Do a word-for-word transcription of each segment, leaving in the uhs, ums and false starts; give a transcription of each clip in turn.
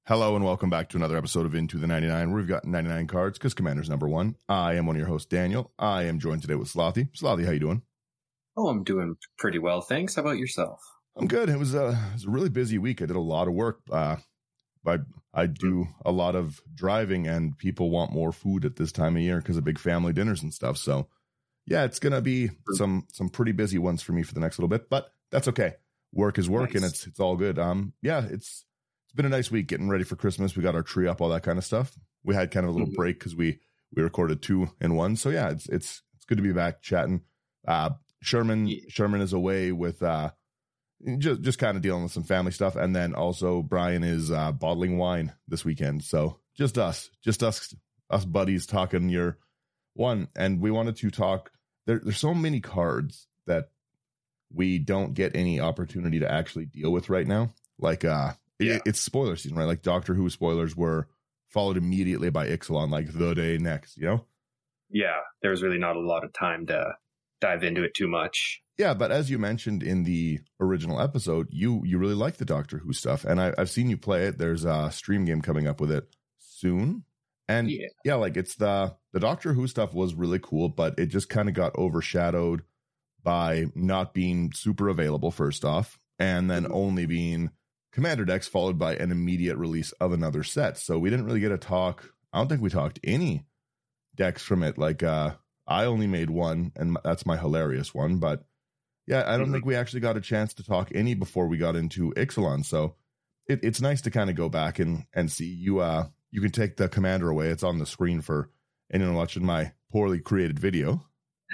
Hello and welcome back to another episode of Into the ninety-nine, where we've got ninety-nine cards because Commander's number one. I am one of your hosts, Daniel. I am joined today with Slothy. Slothy, how you doing? Oh, I'm doing pretty well, thanks. How about yourself? I'm good. It was, a, it was a really busy week. I did a lot of work. Uh, I, I do a lot of driving, and people want more food at this time of year because of big family dinners and stuff. So, yeah, it's going to be some some pretty busy ones for me for the next little bit, but that's okay. Work is work, nice. And it's it's all good. Um, yeah, it's it's been a nice week getting ready for Christmas. We got our tree up, all that kind of stuff. We had kind of a little mm-hmm. break because we we recorded two in one. So yeah, it's it's it's good to be back chatting. Uh, Sherman yeah. Sherman is away with uh just just kind of dealing with some family stuff, and then also Brian is uh, bottling wine this weekend. So just us, just us, us buddies talking your one, and we wanted to talk. There, there's so many cards that we don't get any opportunity to actually deal with right now. Like uh, yeah. it, it's spoiler season, right? Like Doctor Who spoilers were followed immediately by Ixalan, like the day next, you know? Yeah, there was really not a lot of time to dive into it too much. Yeah, but as you mentioned in the original episode, you you really like the Doctor Who stuff, and I, I've seen you play it. There's a stream game coming up with it soon, and yeah, yeah like it's the the Doctor Who stuff was really cool, but it just kind of got overshadowed by not being super available first off, and then mm-hmm. only being Commander decks followed by an immediate release of another set. So we didn't really get a talk. I don't think we talked any decks from it. Like uh, I only made one, and that's my hilarious one, but. Yeah, I don't mm-hmm. think we actually got a chance to talk any before we got into Ixalan. So it, it's nice to kind of go back and, and see you. Uh, you can take the commander away. It's on the screen for anyone watching my poorly created video.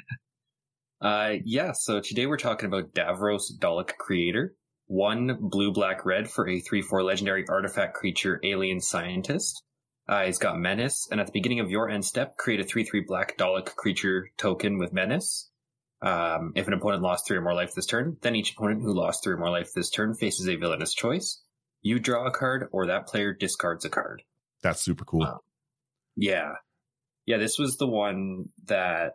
Uh, yeah, so today we're talking about Davros Dalek Creator. One blue, black, red for a three four legendary artifact creature alien scientist. Uh, he's got Menace, and at the beginning of your end step, create a three three black Dalek creature token with Menace. Um, if an opponent lost three or more life this turn, then each opponent who lost three or more life this turn faces a villainous choice. You draw a card, or that player discards a card. That's super cool. Um, yeah. Yeah, this was the one that...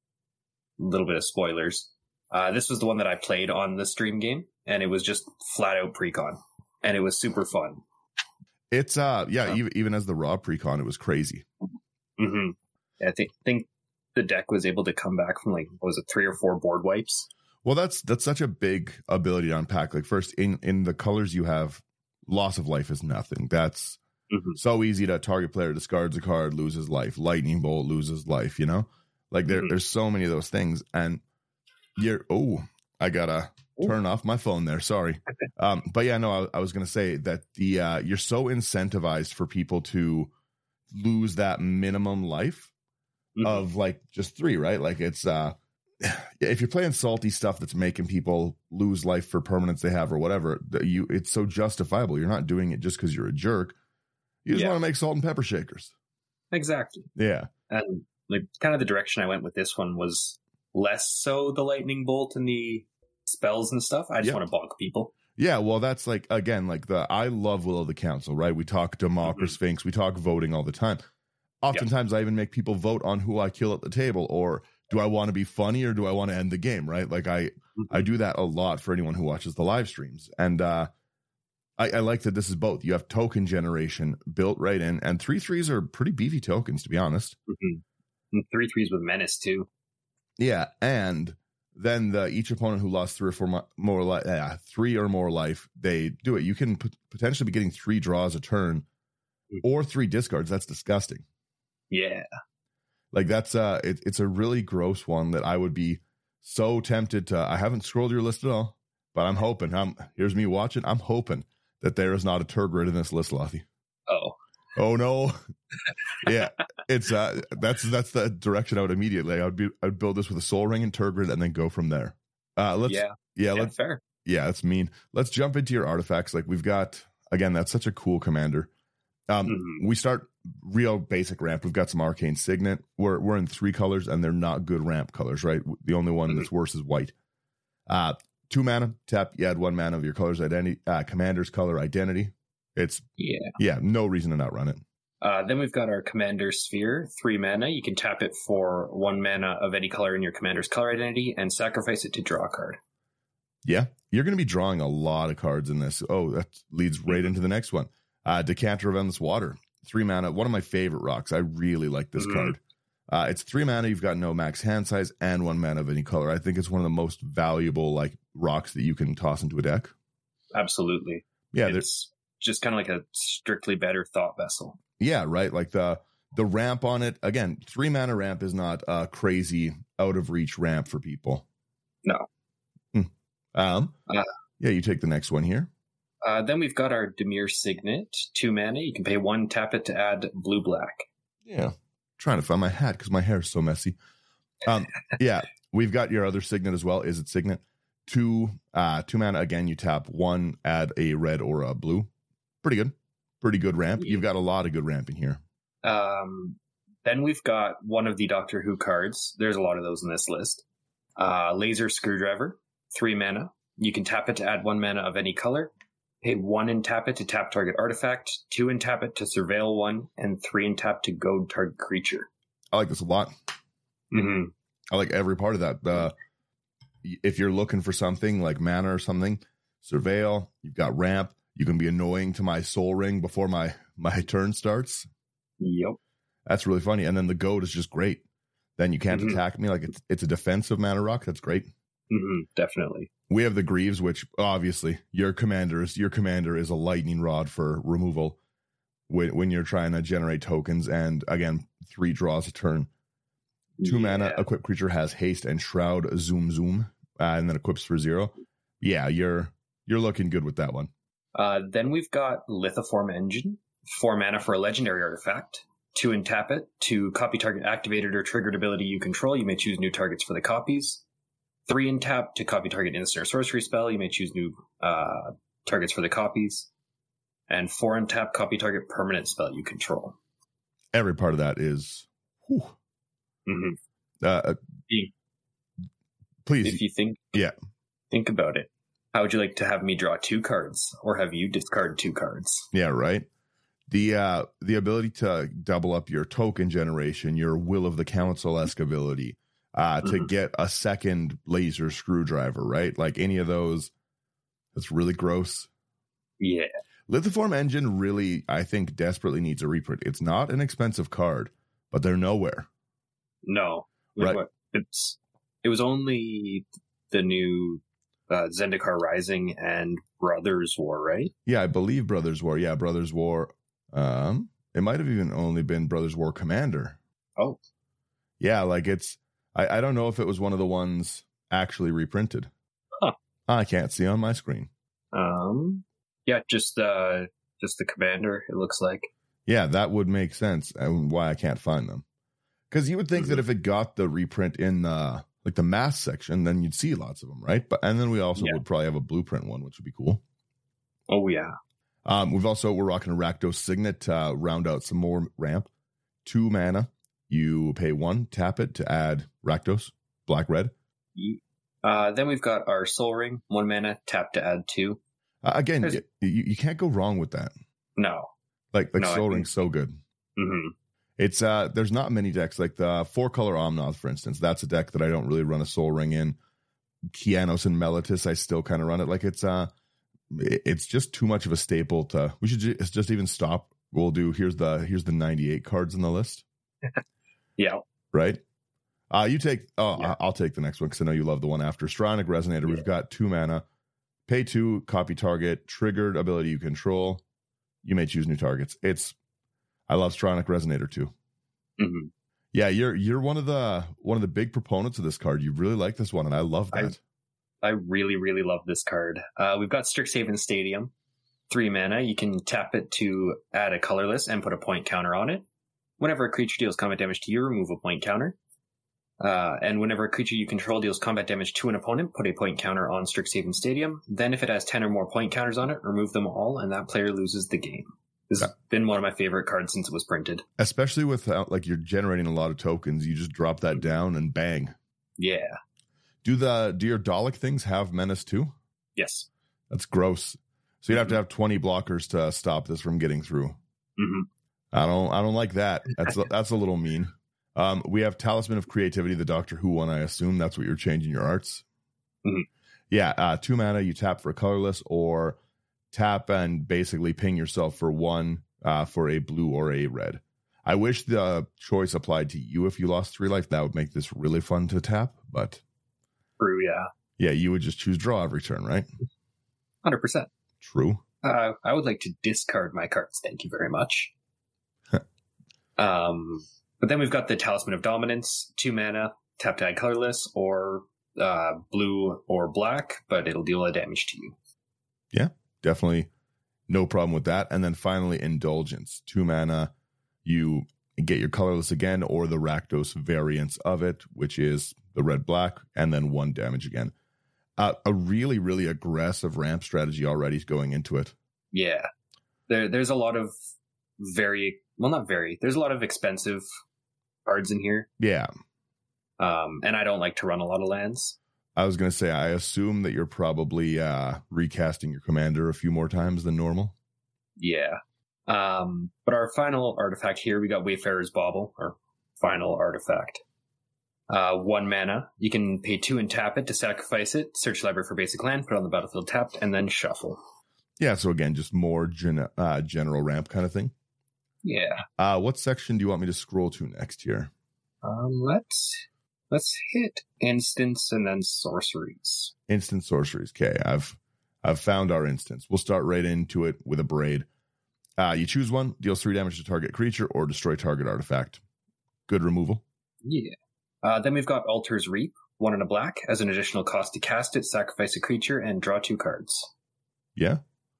A little bit of spoilers. Uh, this was the one that I played on the stream game, and it was just flat-out precon. And it was super fun. It's, uh, yeah, um, even, even as the raw precon, it was crazy. Mm-hmm. I think... think the deck was able to come back from like, what was it, three or four board wipes? Well, that's that's such a big ability to unpack. Like first, in, in the colors you have, loss of life is nothing. That's mm-hmm. so easy to target player discards a card, loses life. Lightning bolt loses life, you know? Like there, mm-hmm. there's so many of those things. And you're, oh, I gotta Ooh. turn off my phone there. Sorry. um, but yeah, no, I, I was going to say that the uh, you're so incentivized for people to lose that minimum life. Mm-hmm. Of like just three, right? Like it's uh if you're playing salty stuff that's making people lose life for permanence they have or whatever, you it's so justifiable. You're not doing it just because you're a jerk. You just yeah. want to make salt and pepper shakers. Exactly. Yeah. And like kind of the direction I went with this one was less so the lightning bolt and the spells and stuff. I just yeah. want to bonk people. Yeah, well, that's like again, like the I love Will of the Council, right? We talk Democracy mm-hmm. Sphinx, we talk voting all the time. Oftentimes, yep. I even make people vote on who I kill at the table, or do I want to be funny or do I want to end the game, right? Like I, mm-hmm. I do that a lot for anyone who watches the live streams. And uh, I, I like that this is both. You have token generation built right in, and three threes are pretty beefy tokens, to be honest. Mm-hmm. And three threes with Menace, too. Yeah, and then the each opponent who lost three or four mo- more life, uh, three or more life, they do it. You can p- potentially be getting three draws a turn mm-hmm. or three discards. That's disgusting. Yeah. Like that's uh it, it's a really gross one that I would be so tempted to. I haven't scrolled your list at all, but I'm hoping. I'm here's me watching. I'm hoping that there is not a Tergrid in this list, Lothy. Oh. Oh no. yeah. It's uh that's that's the direction I would immediately. I would be I'd build this with a Soul Ring and Tergrid and then go from there. Uh let's yeah, yeah yeah, let's fair. Yeah, that's mean. Let's jump into your artifacts. Like we've got again, that's such a cool commander. Um mm-hmm. we start real basic ramp. We've got some Arcane Signet. We're we're in three colors, and they're not good ramp colors, right? The only one mm-hmm. that's worse is white. Uh, two mana, tap. You add one mana of your color's identity, uh, commander's color identity. It's yeah, yeah, no reason to not run it. Uh, then we've got our Commander Sphere, three mana. You can tap it for one mana of any color in your commander's color identity, and sacrifice it to draw a card. Yeah, you're going to be drawing a lot of cards in this. Oh, that leads right into the next one. Uh, Decanter of Endless Water, three mana, one of my favorite rocks. I really like this mm-hmm. card. Uh, it's three mana. You've got no max hand size and one mana of any color. I think it's one of the most valuable like rocks that you can toss into a deck. Absolutely. Yeah, it's just kind of like a strictly better thought vessel. Yeah, right. Like the the ramp on it. Again, three mana ramp is not a crazy out of reach ramp for people. No. Hmm. Um. Uh, yeah, you take the next one here. Uh, then we've got our Dimir Signet, two mana. You can pay one, tap it to add blue black. Yeah. Trying to find my hat because my hair is so messy. Um, yeah, we've got your other Signet as well. Is it Signet? Two, uh, two mana. Again, you tap one, add a red or a blue. Pretty good. Pretty good ramp. You've got a lot of good ramping here. Um, then we've got one of the Doctor Who cards. There's a lot of those in this list. Uh, Laser Screwdriver, three mana. You can tap it to add one mana of any color. Pay one and tap it to tap target artifact, two and tap it to surveil one, and three and tap to goad target creature. I like this a lot. Mm-hmm. I like every part of that. Uh, if you're looking for something like mana or something, surveil, you've got ramp. You can be annoying to my soul ring before my, my turn starts. Yep. That's really funny. And then the goad is just great. Then you can't mm-hmm. attack me. Like it's, it's a defensive mana rock. That's great. Mm-hmm. Definitely. We have the Greaves, which obviously your commander is your commander is a lightning rod for removal when, when you're trying to generate tokens. And again, three draws a turn. Two yeah. mana, equipped creature has haste and shroud, zoom zoom, uh, and then equips for zero. Yeah, you're you're looking good with that one. Uh, then we've got Lithoform Engine, four mana for a legendary artifact. Two and tap it to copy target activated or triggered ability you control. You may choose new targets for the copies. Three and tap to copy target instant or sorcery spell. You may choose new uh, targets for the copies. And four and tap, copy target permanent spell you control. Every part of that is... Whew. Mm-hmm. Uh, please. If you think, yeah, think about it. How would you like to have me draw two cards, or have you discard two cards? Yeah, right. The uh, the ability to double up your token generation, your Will of the Council-esque ability, uh, to mm-hmm. get a second laser screwdriver, right? Like any of those, that's really gross. Yeah. Lithoform Engine really, I think, desperately needs a reprint. It's not an expensive card, but they're nowhere. No. Right. What, it's it was only the new uh, Zendikar Rising and Brothers War, right? Yeah, I believe Brothers War. Yeah, Brothers War. Um, it might have even only been Brothers War Commander. Oh. Yeah, like it's I, I don't know if it was one of the ones actually reprinted. Huh. I can't see on my screen. Um yeah, just uh just the Commander, it looks like. Yeah, that would make sense and why I can't find them. Because you would think mm-hmm. that if it got the reprint in the like the mass section, then you'd see lots of them, right? But and then we also yeah. would probably have a blueprint one, which would be cool. Oh yeah. Um, we've also we're rocking a Rakdos Signet to uh, round out some more ramp. Two mana, you pay one, tap it to add Rakdos, black red. Uh, then we've got our Soul Ring, one mana, tap to add two. Uh, again, you, you can't go wrong with that. No, like like no, Soul Ring's so good. Mm-hmm. It's uh, there's not many decks like the four color Omnath, for instance. That's a deck that I don't really run a Soul Ring in. Kianos and Meletis, I still kind of run it. Like it's uh, it's just too much of a staple to. We should just, just even stop. We'll do here's the here's the ninety-eight cards on the list. Yeah. Right. Uh, you take. Oh, yeah. I'll take the next one because I know you love the one after Stronic Resonator. Yeah. We've got two mana. Pay two, copy target, triggered ability you control. You may choose new targets. It's. I love Stronic Resonator too. Mm-hmm. Yeah, you're you're one of the one of the big proponents of this card. You really like this one, and I love that. I, I really, really love this card. Uh, we've got Strixhaven Stadium, three mana. You can tap it to add a colorless and put a point counter on it. Whenever a creature deals combat damage to you, remove a point counter. Uh, and whenever a creature you control deals combat damage to an opponent, put a point counter on Strixhaven Stadium. Then if it has ten or more point counters on it, remove them all, and that player loses the game. This has been one of my favorite cards since it was printed. Especially with, uh, like, you're generating a lot of tokens. You just drop that down and bang. Yeah. Do the do your Dalek things have menace too? Yes. That's gross. So you'd have to have twenty blockers to stop this from getting through. Mm-hmm. I don't I don't like that. That's that's a little mean. Um, we have Talisman of Creativity, the Doctor Who one, I assume. That's what you're changing your arts. Mm-hmm. Yeah, uh, two mana, you tap for a colorless, or tap and basically ping yourself for one uh, for a blue or a red. I wish the choice applied to you if you lost three life. That would make this really fun to tap, but True, yeah. Yeah, you would just choose draw every turn, right? one hundred percent. True. Uh, I would like to discard my cards. Thank you very much. um, but then we've got the Talisman of Dominance, two mana, tap to add colorless, or uh, blue or black, but it'll deal a damage to you. Yeah, definitely no problem with that. And then finally, Indulgence, two mana, you get your colorless again, or the Rakdos variants of it, which is the red-black, and then one damage again. Uh, a really, really aggressive ramp strategy already going into it. Yeah. There, there's a lot of very, well, not very, there's a lot of expensive cards in here. Yeah. Um, and I don't like to run a lot of lands. I was going to say, I assume that you're probably uh, recasting your commander a few more times than normal. Yeah. Um, but our final artifact here, we got Wayfarer's Bauble, our final artifact. Uh, one mana. You can pay two and tap it to sacrifice it, search library for basic land, put it on the battlefield tapped, and then shuffle. Yeah, so again, just more gen- uh, general ramp kind of thing. Yeah. Uh, what section do you want me to scroll to next here? Um, let's let's hit instants and then sorceries. Instant sorceries. Okay, I've I've found our instance. We'll start right into it with a braid. Uh, you choose one, deals three damage to target creature or destroy target artifact. Good removal. Yeah. Uh, then we've got Altar's Reap, one and a black. As an additional cost to cast it, sacrifice a creature and draw two cards. Yeah.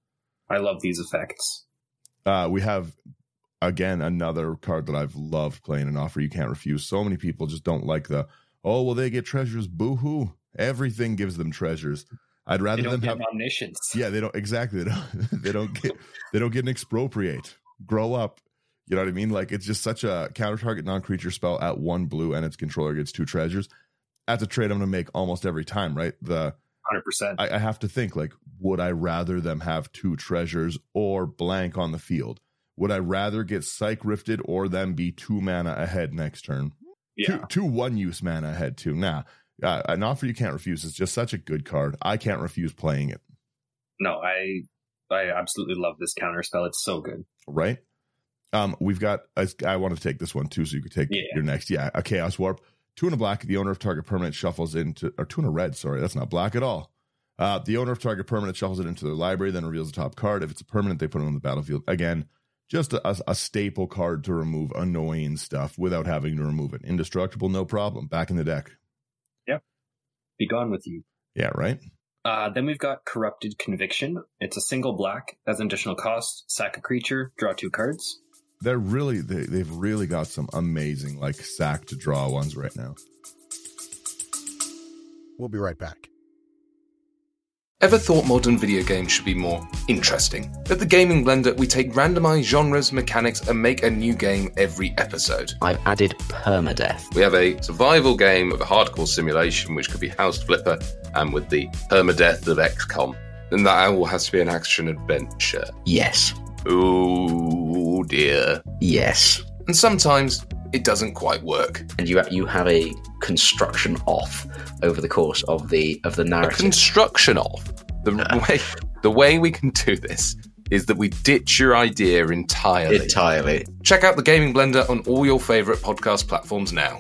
I love these effects. Uh, we have, again, another card that I've loved playing, an offer you can't refuse. So many people just don't like the, oh, well, they get treasures. Boo-hoo. Everything gives them treasures. I'd rather they don't them get have omniscience. Yeah, they don't exactly. They don't, they don't get they don't get an expropriate. Grow up. You know what I mean? Like, it's just such a counter target non-creature spell at one blue and its controller gets two treasures. That's a trade I'm going to make almost every time, right? The one hundred percent. I, I have to think, like, would I rather them have two treasures or blank on the field? Would I rather get Psych Rifted or them be two mana ahead next turn? Yeah. Two, two one-use mana ahead, too. Nah. Uh, an offer you can't refuse is just such a good card. I can't refuse playing it. No, I I absolutely love this counter spell. It's so good. Right? Um, we've got, I, I want to take this one too, so you could take yeah. your next. Yeah, a Chaos Warp. Two and a black, the owner of target permanent shuffles into, or two and a red, sorry, that's not black at all. Uh, the owner of target permanent shuffles it into their library, then reveals the top card. If it's a permanent, they put it on the battlefield. Again, just a, a, a staple card to remove annoying stuff without having to remove it. Indestructible, no problem. Back in the deck. Yep. Be gone with you. Yeah, right? Uh, then we've got Corrupted Conviction. It's a single black, as an additional cost, sack a creature, draw two cards. They're really, they, they've really got some amazing, like, sack to draw ones right now. We'll be right back. Ever thought modern video games should be more interesting? At the Gaming Blender, we take randomized genres, mechanics, and make a new game every episode. I've added permadeath. We have a survival game of a hardcore simulation, which could be House Flipper, and with the permadeath of X COM. And that all has to be an action adventure. Yes. Oh dear. Yes. And sometimes it doesn't quite work. And you you have a construction off over the course of the of the narrative. A construction off. The uh. way the way we can do this is that we ditch your idea entirely. Entirely. Check out the Gaming Blender on all your favourite podcast platforms now.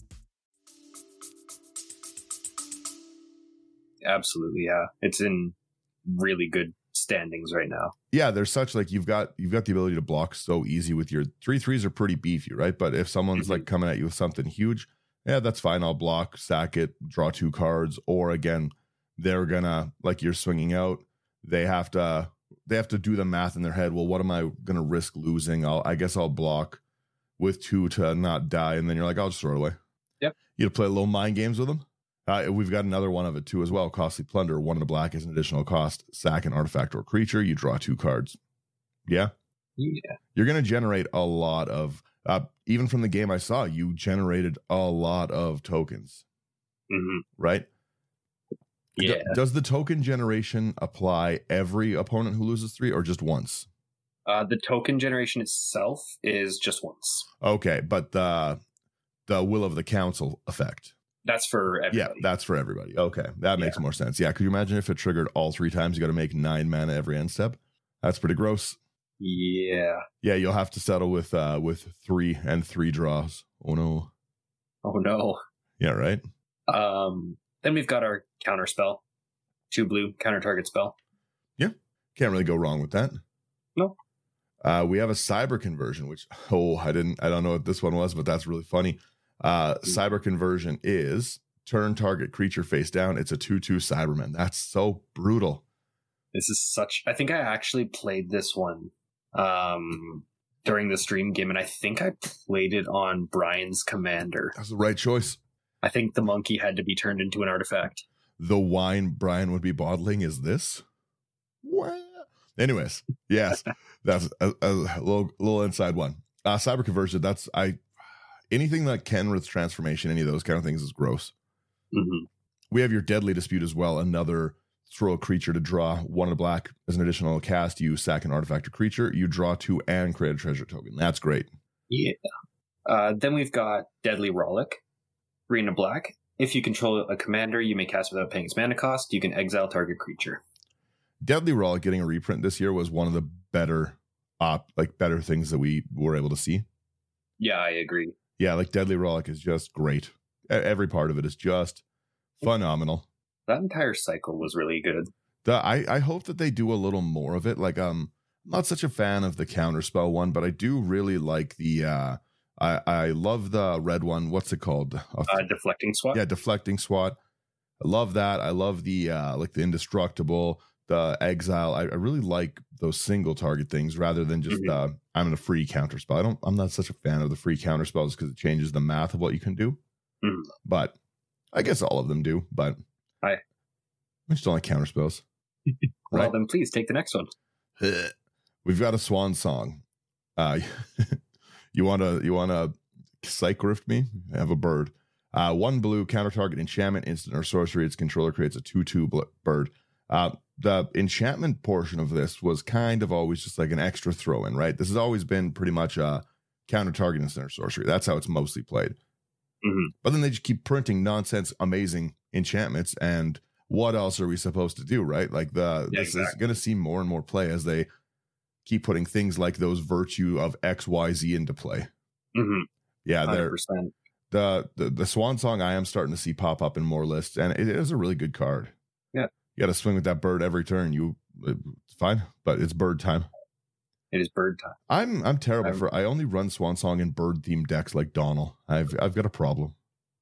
Absolutely, yeah. It's in really good standings right now. Yeah, there's such, like, you've got you've got the ability to block so easy with your three threes are pretty beefy, right? But if someone's mm-hmm. like coming at you with something huge, yeah, that's fine. I'll block, sack it, draw two cards. Or again, they're gonna, like, you're swinging out. They have to they have to do the math in their head. Well, what am I gonna risk losing? I'll I guess I'll block with two to not die, and then you're like, I'll just throw it away. Yep. You to play a little mind games with them. Uh, we've got another one of it too as well. Costly Plunder, one in the black is an additional cost. Sack an artifact or creature. You draw two cards. Yeah? Yeah. You're going to generate a lot of, uh, even from the game I saw, you generated a lot of tokens. Mm-hmm. Right? Yeah. D- does the token generation apply every opponent who loses three or just once? Uh, the token generation itself is just once. Okay, but the, the Will of the Council effect. That's for everybody. Yeah, that's for everybody. Okay, that makes Yeah. more sense. Yeah, could you imagine if it triggered all three times? You got to make nine mana every end step. That's pretty gross. Yeah. Yeah, you'll have to settle with uh with three and three draws. Oh no. Oh no. Yeah, right. Um. Then we've got our counter spell, two blue counter target spell. Can't really go wrong with that. No. Uh, we have a cyber conversion, which oh, I didn't, I don't know what this one was, but that's really funny. Uh, cyber conversion is turn target creature face down. It's a two two Cyberman. That's so brutal. This is such. I think I actually played this one um during the stream game, and I think I played it on Brian's commander. That's the right choice. I think the monkey had to be turned into an artifact. The wine Brian would be bottling is this. What? Anyways, yes, that's a, a little little inside one. Uh, cyber conversion. That's I. Anything like Kenrith's transformation, any of those kind of things is gross. Mm-hmm. We have your deadly dispute as well. Another throw a creature to draw one of the black as an additional cast. You sack an artifact or creature. You draw two and create a treasure token. That's great. Yeah. Uh, then we've got Deadly Rollick, green and black. If you control a commander, you may cast without paying its mana cost. You can exile target creature. Deadly Rollick getting a reprint this year was one of the better, op like better things that we were able to see. Yeah, I agree. Yeah, like Deadly Rollick is just great. E- Every part of it is just phenomenal. That entire cycle was really good. The, I, I hope that they do a little more of it. Like, um, I'm not such a fan of the counterspell one, but I do really like the, uh, I, I love the red one. What's it called? Uh, deflecting swat. Yeah, deflecting swat. I love that. I love the, uh, like the indestructible, the exile. I, I really like those single target things rather than just, Mhm. uh, I'm in a free counterspell. I don't, I'm not such a fan of the free counterspells because it changes the math of what you can do. Mhm. But I guess all of them do, but I- I just don't like counterspells. Well, Right. then please take the next one. We've got a swan song. Uh, you want to you want to psych rift me? I have a bird. Uh, one blue counter target enchantment, instant or sorcery. Its controller creates a two two bl- bird. Uh, the enchantment portion of this was kind of always just like an extra throw in, right? This has always been pretty much a counter target instant or sorcery. That's how it's mostly played. Mhm. But then they just keep printing nonsense, amazing enchantments, and what else are we supposed to do, right? Like the Yeah, this is exactly. going to see more and more play as they keep putting things like those virtue of X Y Z into play. Mm-hmm. Yeah, one hundred they're percent. the, the the Swan Song I am starting to see pop up in more lists, and it is a really good card. Yeah. You got to swing with that bird every turn. You it's fine, but it's bird time. It is bird time. I'm I'm terrible I'm- for I only run Swan Song in bird themed decks like Donald. I've I've got a problem.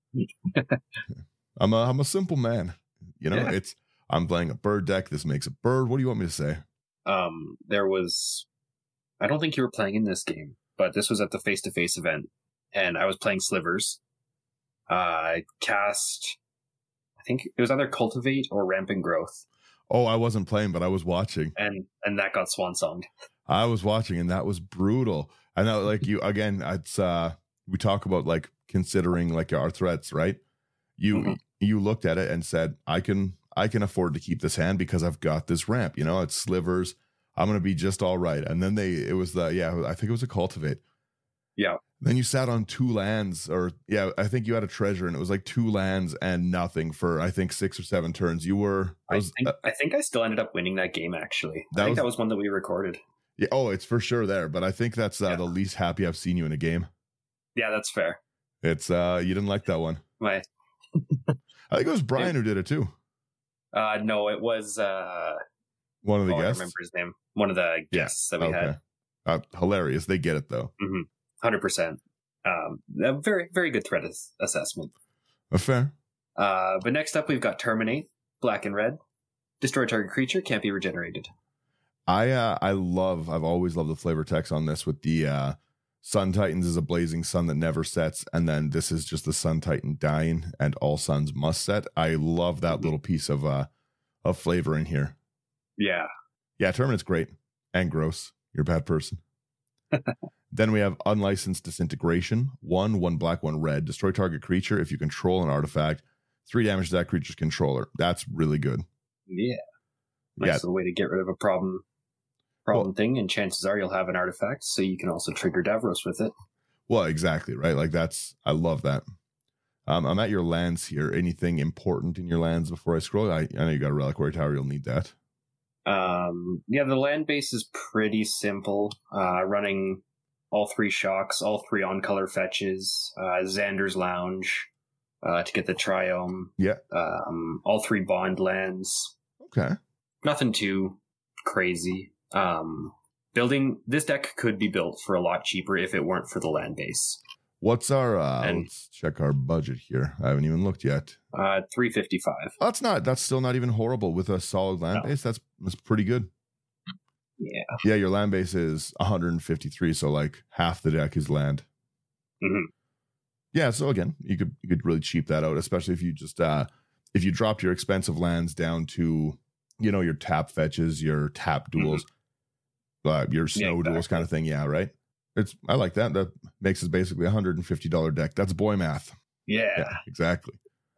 I'm a I'm a simple man. You know, Yeah. it's I'm playing a bird deck. This makes a bird. What do you want me to say? Um, there was, I don't think you were playing in this game, but this was at the face-to-face event, and I was playing Slivers. Uh, I cast, I think it was either Cultivate or Rampant Growth, Oh, I wasn't playing, but I was watching. and and that got swan songed. I was watching, and that was brutal. I know, like you again. It's uh, we talk about like considering like our threats, right? You Mhm. you looked at it and said, I can I can afford to keep this hand because I've got this ramp. You know, it's Slivers. I'm gonna be just all right. And then they it was the yeah, I think it was a Cultivate. Yeah. Then you sat on two lands, or yeah, I think you had a treasure, and it was like two lands and nothing for I think six or seven turns. You were that I was, think uh, I think I still ended up winning that game. Actually, That I think was- that was one that we recorded. yeah, oh, it's for sure there, but I think that's uh, Yeah. the least happy I've seen you in a game. Yeah, that's fair. It's uh, you didn't like that one. My I think it was Brian who did it too. uh, no, it was uh, One of the oh, I guests. remember his name. One of the guests that we Okay. had. Uh, hilarious. They get it though. Hundred percent. Um, a very very good threat ass- assessment. Uh, fair. Uh, but next up, we've got Terminate, black and red. Destroy target creature, can't be regenerated. I uh, I love. I've always loved the flavor text on this with the uh, Sun Titans is a blazing sun that never sets, and then this is just the Sun Titan dying, and all suns must set. I love that Mhm. little piece of uh of flavor in here. Yeah. Yeah, Terminate's great and gross. You're a bad person. Then we have Unlicensed Disintegration. One, one black, one red. Destroy target creature. If you control an artifact, three damage to that creature's controller. That's really good. Yeah. Nice Yeah. way to get rid of a problem problem thing, and chances are you'll have an artifact, so you can also trigger Davros with it. Well, exactly, right? Like that's, I love that. Um, I'm at your lands here. Anything important in your lands before I scroll? I, I know you got a Reliquary Tower. You'll need that. Um, yeah, the land base is pretty simple. Uh, running all three shocks, all three on-color fetches, uh, Xander's Lounge uh, to get the Triome. Yeah. Um, all three bond lands. Okay. Nothing too crazy. Um, building this deck could be built for a lot cheaper if it weren't for the land base. What's our, uh, And- let's check our budget here. I haven't even looked yet. Uh, three fifty-five. Oh, that's not, that's still not even horrible with a solid land No. base. That's, that's pretty good. Yeah. Yeah, your land base is one hundred fifty-three, so like half the deck is land. Mhm. Yeah, so again, you could you could really cheap that out, especially if you just uh if you dropped your expensive lands down to, you know, your tap fetches, your tap duels, uh, your snow Yeah, duels exactly. kind of thing. Yeah, right. It's I like that. That makes it basically a one hundred fifty dollars deck. That's boy math. Yeah. Yeah, exactly.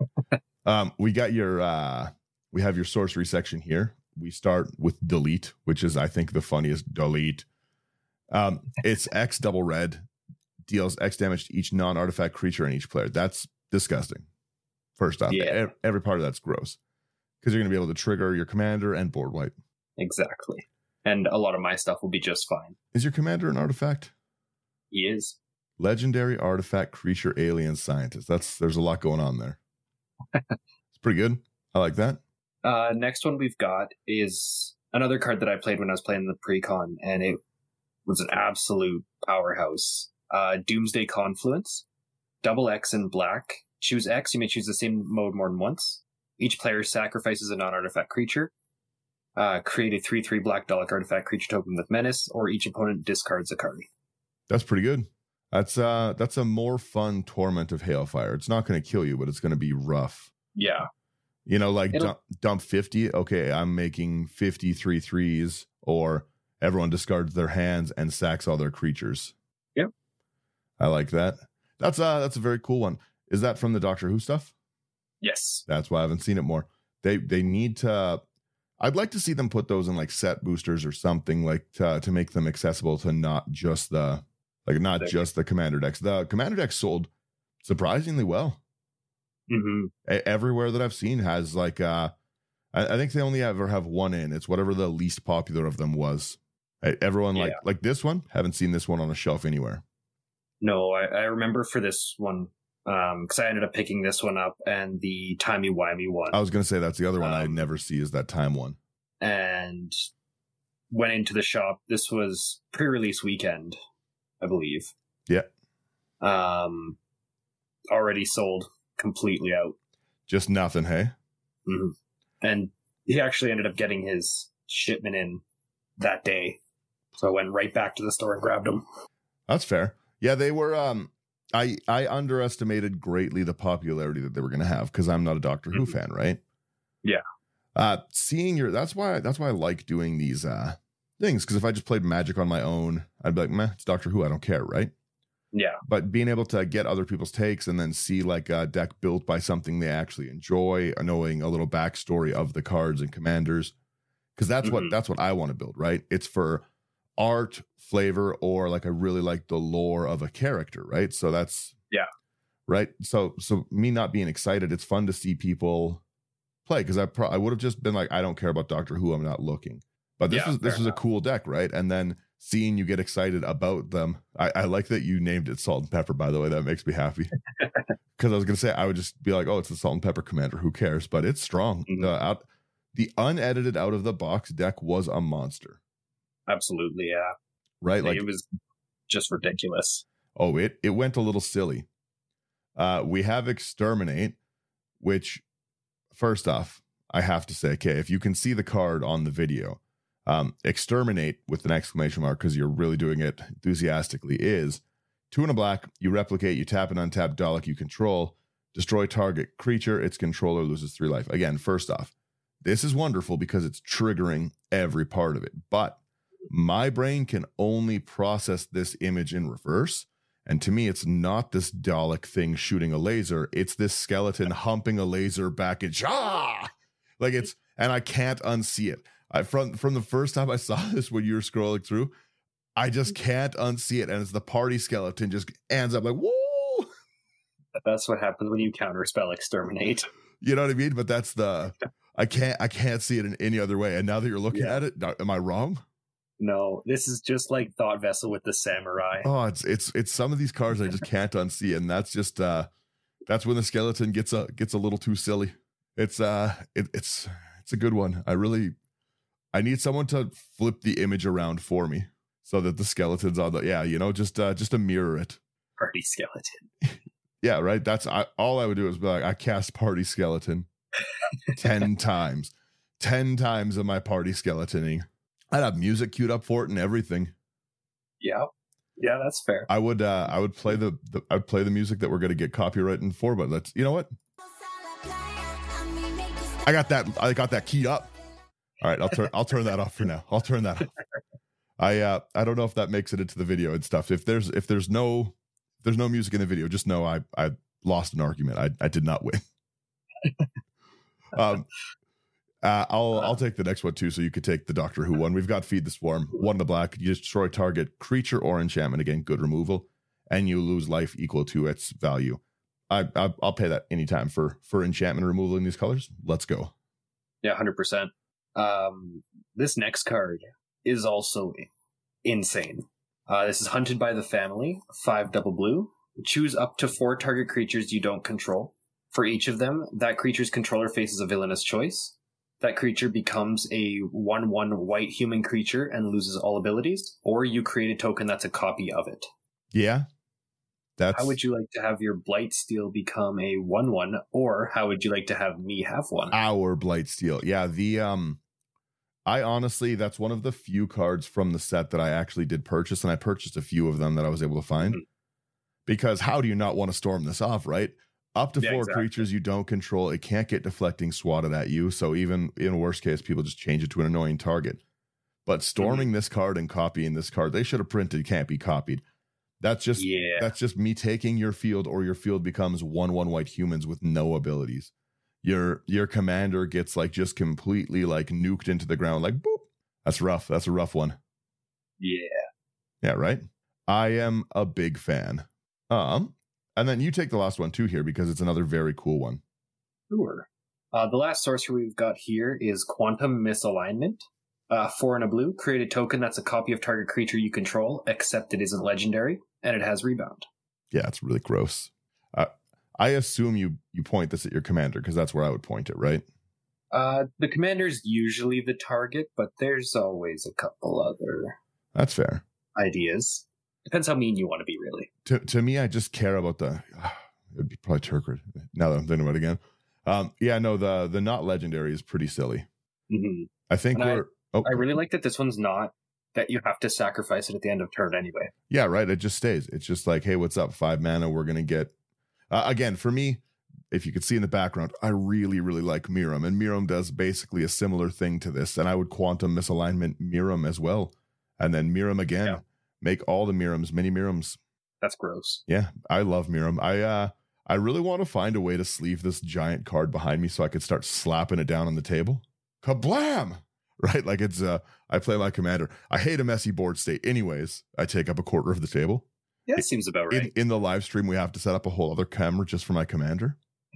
um, we got your uh we have your sorcery section here. We start with delete, which is I think the funniest delete. Um, it's X double red, deals X damage to each non-artifact creature and each player. That's disgusting. First off, Yeah. ev- every part of that's gross because you're going to be able to trigger your commander and board wipe. Exactly. And a lot of my stuff will be just fine. Is your commander an artifact? He is. Legendary artifact creature alien scientist. That's there's a lot going on there. It's pretty good. I like that. Uh, next one we've got is another card that I played when I was playing the pre-con, and it was an absolute powerhouse. Uh, Doomsday Confluence. Double X in black. Choose X. You may choose the same mode more than once. Each player sacrifices a non-artifact creature. Uh, create a three three black Dalek artifact creature token with menace, or each opponent discards a card. That's pretty good. That's uh that's a more fun Torment of Hailfire. It's not going to kill you, but it's going to be rough. Yeah. You know, like It'll- dump, dump fifty. Okay, I'm making fifty-three threes, or everyone discards their hands and sacks all their creatures. Yep. I like that. That's uh that's a very cool one. Is that from the Doctor Who stuff? Yes. That's why I haven't seen it more. They they need to. I'd like to see them put those in like set boosters or something, like to, to make them accessible to not just the like not There. just the commander decks. The commander deck sold surprisingly well. Mm-hmm. E- Everywhere that I've seen has like uh I, I think they only ever have one in. It's whatever the least popular of them was. E- Everyone like Yeah. like this one. Haven't seen this one on a shelf anywhere. No, I, I remember for this one, um, because I ended up picking this one up and the timey-wimey one. I was gonna say that's the other one I Um, never see is that time one. and went into the shop. This was pre-release weekend, I believe. Yeah. Um, already sold, completely out. Just nothing, hey? Mhm. And he actually ended up getting his shipment in that day. So I went right back to the store and grabbed them. That's fair. Yeah, they were um I I underestimated greatly the popularity that they were going to have because I'm not a Doctor Who Mhm. fan, right? Yeah. Uh seeing your that's why that's why I like doing these uh things, because if I just played Magic on my own, I'd be like, meh, it's Doctor Who, I don't care, right? Yeah. But being able to get other people's takes and then see like a deck built by something they actually enjoy, knowing a little backstory of the cards and commanders, because that's what Mhm. that's what I want to build, right? It's for art, flavor, or like I really like the lore of a character, right? So that's Yeah. right. So so me not being excited, it's fun to see people play, because I pro- I would have just been like, I don't care about Doctor Who, I'm not looking. But this Yeah, was this fair was a enough. cool deck, right? And then seeing you get excited about them, I, I like that you named it Salt and Pepper. By the way, that makes me happy. Because I was gonna say I would just be like, oh, it's the Salt and Pepper Commander. Who cares? But it's strong. Mhm. The out, the unedited out of the box deck was a monster, Absolutely, yeah. right? Like, it was just ridiculous. oh, it it went a little silly. Uh, we have Exterminate, which first off, I have to say, okay, if you can see the card on the video, um, Exterminate with an exclamation mark, because you're really doing it enthusiastically, is two and a black, you replicate, you tap an untapped Dalek you control, destroy target creature, its controller loses three life. Again, first off, this is wonderful because it's triggering every part of it, but my brain can only process this image in reverse. And to me, it's not this Dalek thing shooting a laser. It's this skeleton humping a laser back and ah! Like it's, and I can't unsee it. I from from the first time I saw this when you were scrolling through, I just can't unsee it. And it's the party skeleton just ends up like, whoa. That's what happens when you counterspell exterminate. You know what I mean? But that's the I can't I can't see it in any other way. And now that you're looking Yeah. at it, am I wrong? No, this is just like Thought Vessel with the samurai. Oh, it's it's it's some of these cards I just can't unsee, and that's just uh that's when the skeleton gets a gets a little too silly. It's uh it, it's it's a good one. I really I need someone to flip the image around for me so that the skeleton's on the yeah, you know, just uh just to mirror it. Party skeleton. Yeah, right. That's I, all I would do is be like, I cast party skeleton ten times, ten times of my party skeletoning. I'd have music queued up for it and everything. Yeah. Yeah, that's fair. I would, uh, I would play the, the I'd play the music that we're going to get copyrighted for. But let's, you know what? I got that. I got that keyed up. All right, I'll turn, I'll turn that off for now. I'll turn that off. I, uh, I don't know if that makes it into the video and stuff. If there's, if there's no. There's no music in the video. Just know I I lost an argument. I, I did not win. um, uh, I'll I'll take the next one too, so you could take the Doctor Who one. We've got Feed the Swarm. One in the black. You destroy target creature or enchantment. Again, good removal, and you lose life equal to its value. I, I I'll pay that anytime for for enchantment removal in these colors. Let's go. Yeah, one hundred percent. Um, this next card is also insane. Uh, this is Hunted by the Family, five double blue. Choose up to four target creatures you don't control. For each of them, that creature's controller faces a villainous choice. That creature becomes a one one white human creature and loses all abilities, or you create a token that's a copy of it. Yeah. That's How would you like to have your Blightsteel become a one one, or how would you like to have me have one? our Blightsteel. Yeah, the um I honestly, that's one of the few cards from the set that I actually did purchase, and I purchased a few of them that I was able to find. Mm-hmm. Because how do you not want to storm this off, right? Up to yeah, four exactly. creatures you don't control, it can't get deflecting swatted at you, so even in worst case, people just change it to an annoying target. But storming mm-hmm. this card and copying this card, they should have printed can't be copied. That's just yeah. that's just me taking your field, or your field becomes one one white humans with no abilities. Your your commander gets like just completely like nuked into the ground, like boop. That's rough. That's a rough one. Yeah. Yeah, right? I am a big fan. Um, and then you take the last one too here because it's another very cool one. Sure. Uh, the last sorcery we've got here is Quantum Misalignment. Uh, four and a blue. Create a token that's a copy of target creature you control, except it isn't legendary, and it has rebound. Yeah, it's really gross. Uh, I assume you you point this at your commander because that's where I would point it, right? Uh, the commander's usually the target, but there's always a couple other That's fair. ideas. Depends how mean you want to be, really. To to me, I just care about the. Uh, it'd be probably Turkrid. Now that I'm thinking about it again, um, yeah, no, the the not legendary is pretty silly. Mm-hmm. I think And we're. I, oh, I really like that this one's not that you have to sacrifice it at the end of turn anyway. Yeah, right. It just stays. It's just like, hey, what's up? Five mana. We're gonna get. Uh, again, for me, if you could see in the background, I really, really like Miram, and Miram does basically a similar thing to this. And I would Quantum Misalignment Miram as well, and then Miram again. Yeah. Make all the Mirams, mini Mirams. That's gross. Yeah, I love Miram. I uh, I really want to find a way to sleeve this giant card behind me so I could start slapping it down on the table. Kablam! Right, like it's uh, I play my commander. I hate a messy board state. Anyways, I take up a quarter of the table. Yeah, it seems about right. In, in the live stream, we have to set up a whole other camera just for my commander.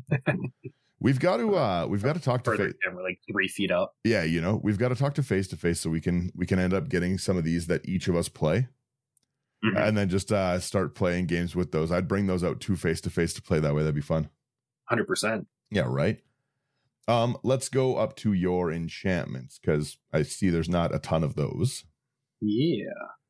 We've got to uh, we've got to talk to Further face. camera, like three feet up. Yeah, you know, we've got to talk to face to face so we can we can end up getting some of these that each of us play. Mm-hmm. And then just uh, start playing games with those. I'd bring those out to face to face to play that way. That'd be fun. one hundred percent. Yeah, right. Um, let's go up to your enchantments because I see there's not a ton of those. Yeah.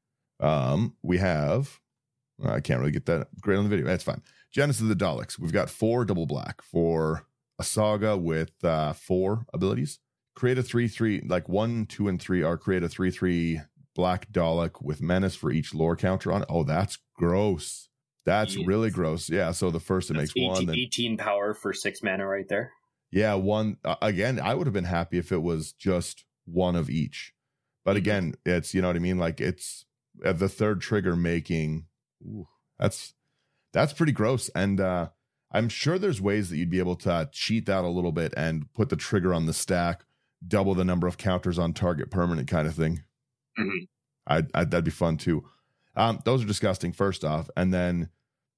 Um, we have. I can't really get that great on the video. That's fine. Genesis of the Daleks. We've got four double black for a saga with uh, four abilities. Create a three three like one, two, and three are create a three three. Black Dalek with menace for each lore counter on it. Oh, that's gross. That's yes. really gross. Yeah. So the first it that's makes eighteen, one. Then, eighteen power for six mana right there. Yeah. One. Uh, again, I would have been happy if it was just one of each. But again, it's, you know what I mean? Like it's uh, the third trigger making. Ooh, that's that's pretty gross. And uh, I'm sure there's ways that you'd be able to uh, cheat that a little bit and put the trigger on the stack, double the number of counters on target permanent kind of thing. Mm-hmm. I'd, I'd, that'd be fun too. Um, those are disgusting, first off. And then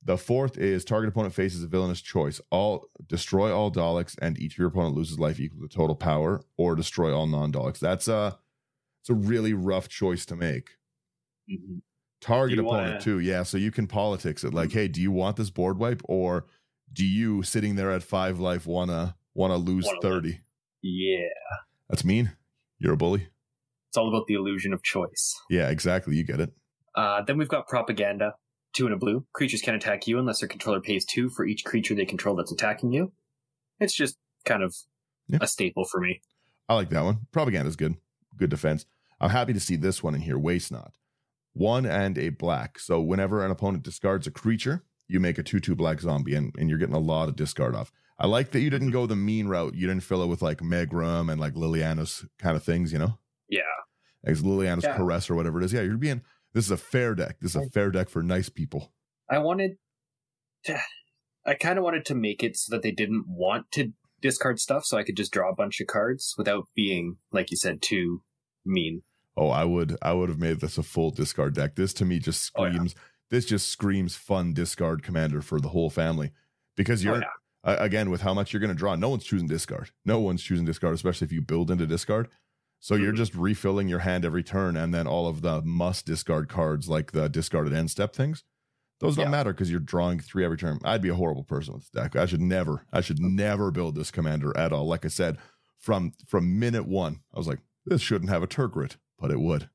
The fourth is target opponent faces a villainous choice. All destroy all Daleks, and each of your opponent loses life equal to total power, or destroy all non-Daleks. That's a it's a really rough choice to make. Mm-hmm. Target opponent wanna... too, yeah. So you can politics it like, mm-hmm. hey, do you want this board wipe, or do you sitting there at five life wanna wanna lose wanna thirty? Live. Yeah, that's mean. You're a bully. It's all about the illusion of choice. Yeah, exactly. You get it. Uh, then we've got propaganda. Two and a blue. Creatures can attack you unless their controller pays two for each creature they control that's attacking you. It's just kind of yeah. a staple for me. I like that one. Propaganda is good. Good defense. I'm happy to see this one in here. Waste not. One and a black. So whenever an opponent discards a creature, you make a two two black zombie, and, and you're getting a lot of discard off. I like that you didn't go the mean route. You didn't fill it with like Megrum and like Liliana's kind of things, you know? Yeah. Like Liliana's yeah. Caress or whatever it is. Yeah, you're being... This is a fair deck. This is a fair deck for nice people. I wanted to, I kind of wanted to make it so that they didn't want to discard stuff, so I could just draw a bunch of cards without being, like you said, too mean. Oh, I would I would have made this a full discard deck. This to me just screams, oh, yeah. this just screams fun discard commander for the whole family. Because you're, oh, yeah. uh, again, with how much you're going to draw, no one's choosing discard. No one's choosing discard, especially if you build into discard. So you're just refilling your hand every turn, and then all of the must discard cards, like the discarded end step things, those don't yeah. matter because you're drawing three every turn. I'd be a horrible person with this deck. I should never, I should never build this commander at all. Like I said, from from minute one, I was like, this shouldn't have a Turgid, but it would.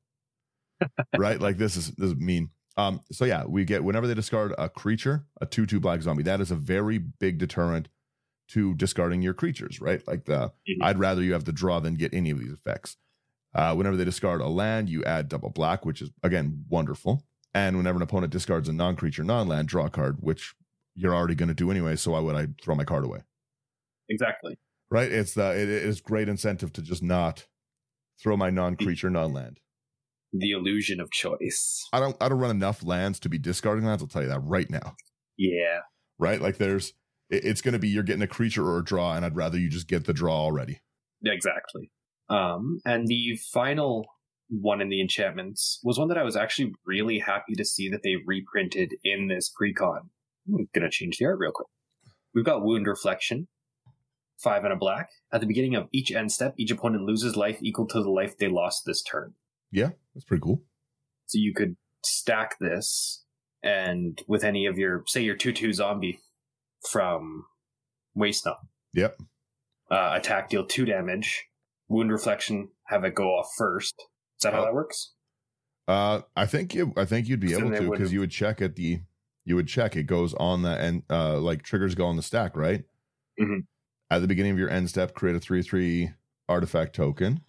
Right? Like this is this is mean. Um. So yeah, we get whenever they discard a creature, a two two black zombie. That is a very big deterrent to discarding your creatures, right? Like the, mm-hmm. I'd rather you have the draw than get any of these effects. Uh, whenever they discard a land, you add double black, which is, again, wonderful. And whenever an opponent discards a non-creature, non-land, draw a card, which you're already going to do anyway, so why would I throw my card away? Exactly. Right? It's the, it is great incentive to just not throw my non-creature, non-land. The illusion of choice. I don't I don't run enough lands to be discarding lands, I'll tell you that right now. Yeah. Right? Like there's, it's going to be you're getting a creature or a draw, and I'd rather you just get the draw already. Yeah, exactly. Um, and the final one in the enchantments was one that I was actually really happy to see that they reprinted in this pre-con. I'm going to change the art real quick. We've got Wound Reflection, five and a black. At the beginning of each end step, each opponent loses life equal to the life they lost this turn. Yeah, that's pretty cool. So you could stack this, and with any of your, say your two two zombie from Waste Not. Yep. Uh, attack, deal two damage. Wound Reflection, have it go off first. Is that how that works? Uh, I think you. I think you'd be able to because you would check at the. You would check it goes on the end. Uh, like triggers go on the stack, right? Mm-hmm. At the beginning of your end step, create a three three artifact token,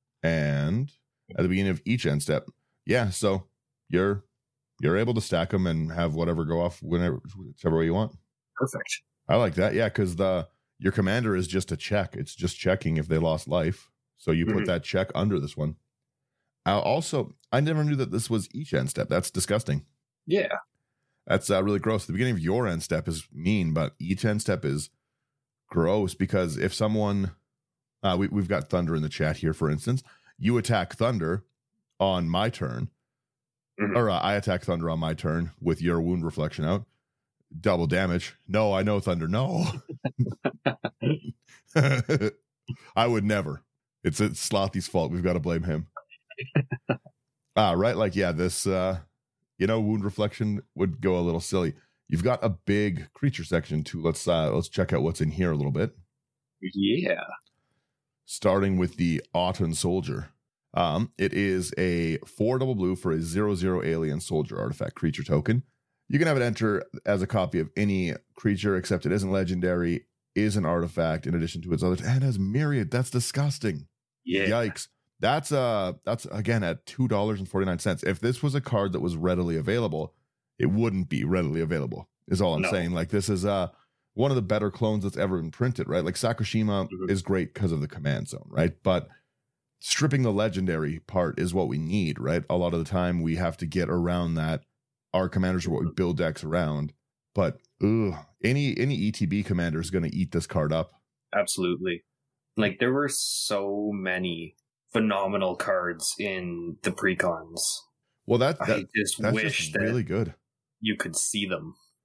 and at the beginning of each end step, yeah. So you're you're able to stack them and have whatever go off whenever, whichever way you want. Perfect. I like that. Yeah, because the your commander is just a check. It's just checking if they lost life. So you mm-hmm. put that check under this one. I also, I never knew that this was each end step. That's disgusting. Yeah. That's uh, really gross. The beginning of your end step is mean, but each end step is gross because if someone, uh, we, we've got Thunder in the chat here, for instance, you attack Thunder on my turn, mm-hmm. or uh, I attack Thunder on my turn with your Wound Reflection out. Double damage. No, I know Thunder. No. I would never. It's it's Slothy's fault. We've got to blame him. Ah, right. Like, yeah, this, uh, you know, Wound Reflection would go a little silly. You've got a big creature section too. Let's uh, let's check out what's in here a little bit. Yeah. Starting with the Autumn Soldier. Um, it is a four double blue for a zero zero alien soldier artifact creature token. You can have it enter as a copy of any creature, except it isn't legendary, is an artifact in addition to its other, and has myriad. That's disgusting. Yeah. Yikes. That's uh that's again at two dollars and forty-nine cents. If this was a card that was readily available, it wouldn't be readily available, is all I'm no. saying. Like, this is uh one of the better clones that's ever been printed, right? Like, Sakushima mm-hmm. is great because of the command zone, right? But stripping the legendary part is what we need, right? A lot of the time we have to get around that. Our commanders are what we build decks around. But ugh, any any E T B commander is going to eat this card up. Absolutely. Like, there were so many phenomenal cards in the precons. Well, that, that I just that's wish just that really good. You could see them.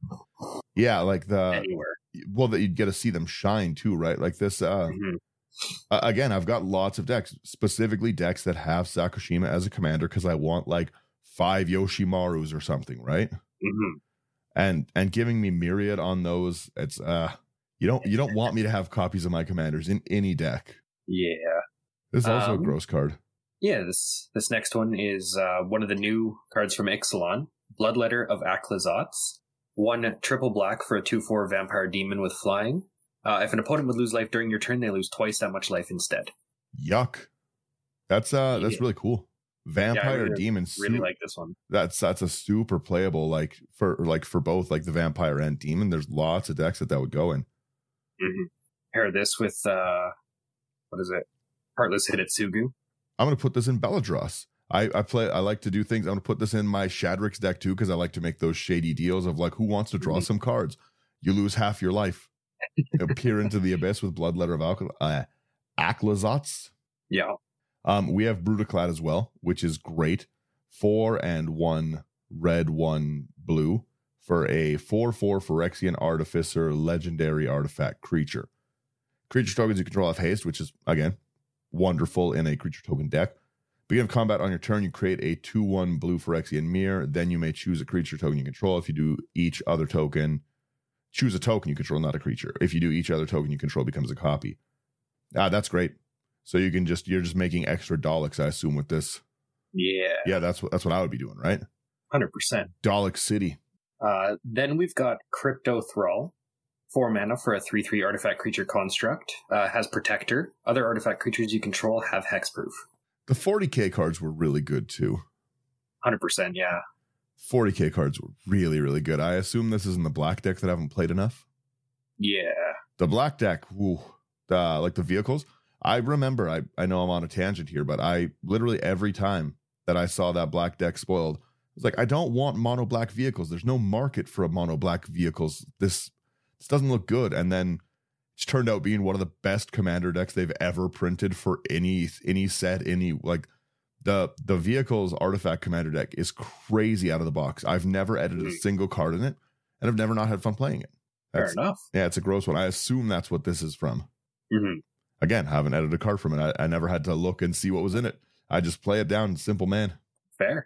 Yeah, like the anywhere. Well, that you'd get to see them shine too, right? Like this. Uh, Mm-hmm. uh, again, I've got lots of decks, specifically decks that have Sakushima as a commander because I want like five Yoshimarus or something, right? Mm-hmm. And and giving me Myriad on those, it's uh, you don't you don't want me to have copies of my commanders in any deck. Yeah. This is also Um, a gross card. Yeah, this this next one is uh, one of the new cards from Ixalan, Bloodletter of Aklazotz. One triple black for a two four vampire demon with flying. Uh, if an opponent would lose life during your turn, they lose twice that much life instead. Yuck. That's uh that's Yeah. really cool. Vampire Yeah, I really, demon. Really su- like this one. that's that's a super playable like for like for both like the vampire and demon. There's lots of decks that that would go in. Mm-hmm. Pair this with uh, what is it? Heartless Hidetsugu. I'm gonna put this in Belladros. I, I play. I like to do things. I'm gonna put this in my Shadrix deck too because I like to make those shady deals of like who wants to draw Mhm. some cards. You lose half your life. Appear into the abyss with Bloodletter of Al- uh, Aklazotz. Yeah. Um, we have Brutaclad as well, which is great. Four and one red, one blue for a four four Phyrexian Artificer legendary artifact creature. Creature tokens you control have haste, which is again wonderful in a creature token deck. Beginning of combat on your turn, you create a two one blue Phyrexian mirror. Then you may choose a creature token you control. If you do each other token, choose a token you control, not a creature. If you do each other token you control becomes a copy. Ah, that's great. So you can just you're just making extra Daleks, I assume, with this. Yeah. Yeah, that's what that's what I would be doing, right? one hundred percent. Dalek City. Uh, then we've got Crypto Thrall. Four mana for a three three artifact creature construct. Uh, has Protector. Other artifact creatures you control have hexproof. The forty K cards were really good too. one hundred percent, yeah. forty K cards were really, really good. I assume this is in the black deck that I haven't played enough. Yeah. The black deck, woo, uh, like the vehicles. I remember, I, I know I'm on a tangent here, but I literally every time that I saw that black deck spoiled, I was like, I don't want mono black vehicles. There's no market for mono black vehicles. This this doesn't look good. And then it's turned out being one of the best commander decks they've ever printed for any any set, any like the the vehicles artifact commander deck is crazy out of the box. I've never edited a single card in it, and I've never not had fun playing it. Fair That's, enough. yeah, it's a gross one. I assume that's what this is from. Mm-hmm. Again, haven't edited a card from it. I, I never had to look and see what was in it. I just play it down, simple man. Fair.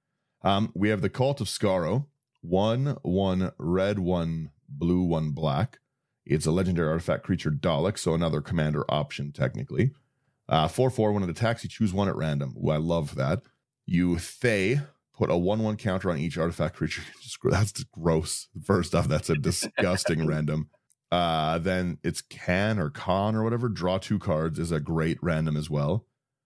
Um, we have the Cult of Skaro, one, one red, one blue, one black. It's a legendary artifact creature Dalek, so another commander option technically. Uh, four, four, when it attacks, you choose one at random. Ooh, I love that. You Thay, put a one, one counter on each artifact creature. Just, that's just gross. First off, that's a disgusting random. Uh, then it's Can or Con or whatever. Draw two cards is a great random as well.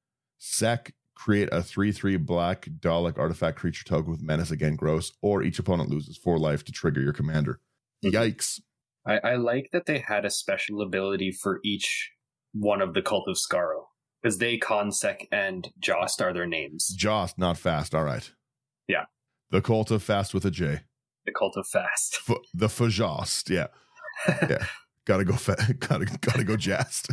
Sec, create a three three black Dalek artifact creature token with menace, again gross, or each opponent loses four life to trigger your commander. Yikes. I, I like that they had a special ability for each one of the Cult of Skaro. Because they, Consec, and Jost are their names. Jost, not fast. All right. Yeah. The Cult of Fast with a J. The Cult of Fast. F- the Fajost. Yeah. Yeah. Gotta go. Fa- gotta gotta go. Jast.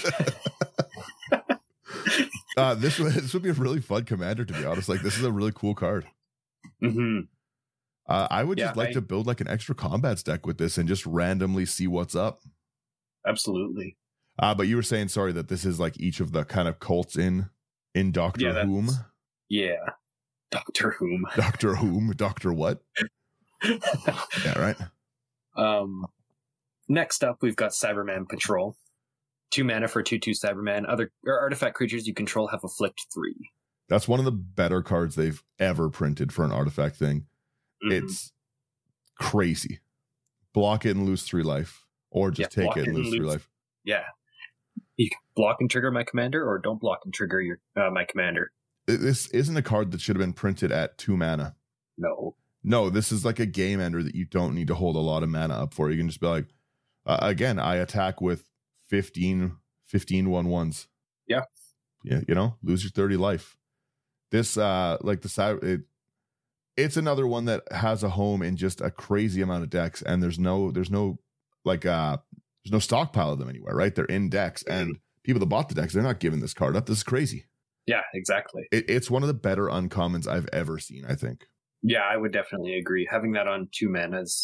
uh, this would this would be a really fun commander, to be honest. Like, this is a really cool card. Mm-hmm. Uh, I would Yeah, just like I- to build like an extra combats deck with this and just randomly see what's up. Absolutely. Uh, but you were saying, sorry, that this is like each of the kind of cults in in Doctor Yeah, that's- Whom, Yeah. Doctor Whom. Doctor Whom, Doctor what? Yeah, right. Um, next up, we've got Cyberman Patrol. Two mana for two two Cyberman. Other or artifact creatures you control have afflict three. That's one of the better cards they've ever printed for an artifact thing. Mhm. It's crazy. Block it and lose three life, or just Yeah, take block it and it and lose three lose- life. Yeah. You can block and trigger my commander, or don't block and trigger your uh, my commander. It- This isn't a card that should have been printed at two mana. No. No, this is like a game ender that you don't need to hold a lot of mana up for. You can just be like, uh, again, I attack with fifteen, fifteen one ones. Yeah. Yeah, you know, lose your thirty life. This, uh, like the side, it, it's another one that has a home in just a crazy amount of decks, and there's no, there's no, like, uh, there's no stockpile of them anywhere, right? They're in decks, and people that bought the decks, they're not giving this card up. This is crazy. Yeah, exactly. It, it's one of the better uncommons I've ever seen, I think. Yeah, I would definitely agree. Having that on two mana is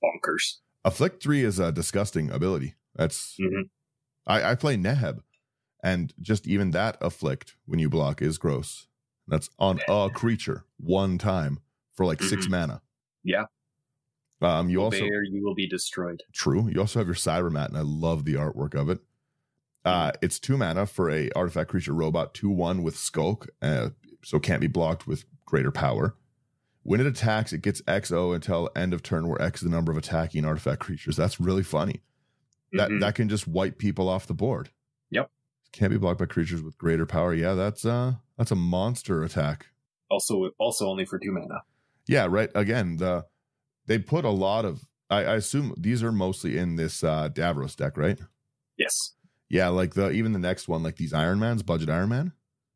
bonkers. Afflict three is a disgusting ability. That's Mhm. I, I play Neheb, and just even that afflict when you block is gross. That's on a creature one time for like six Mhm. mana. Yeah. Um, you also There you will be destroyed. true. You also have your Cybermat, and I love the artwork of it. Uh, it's two mana for a artifact creature robot, two one with Skulk, uh, so can't be blocked with greater power. When it attacks, it gets X O until end of turn, where X is the number of attacking artifact creatures. That's really funny. That Mhm. that can just wipe people off the board. Yep. Can't be blocked by creatures with greater power. Yeah, that's uh that's a monster attack. Also, also only for two mana. Yeah, right. Again, the they put a lot of. I, I assume these are mostly in this uh, Davros deck, right? Yes. Yeah, like the even the next one, like these Iron Mans, Budget Iron Man.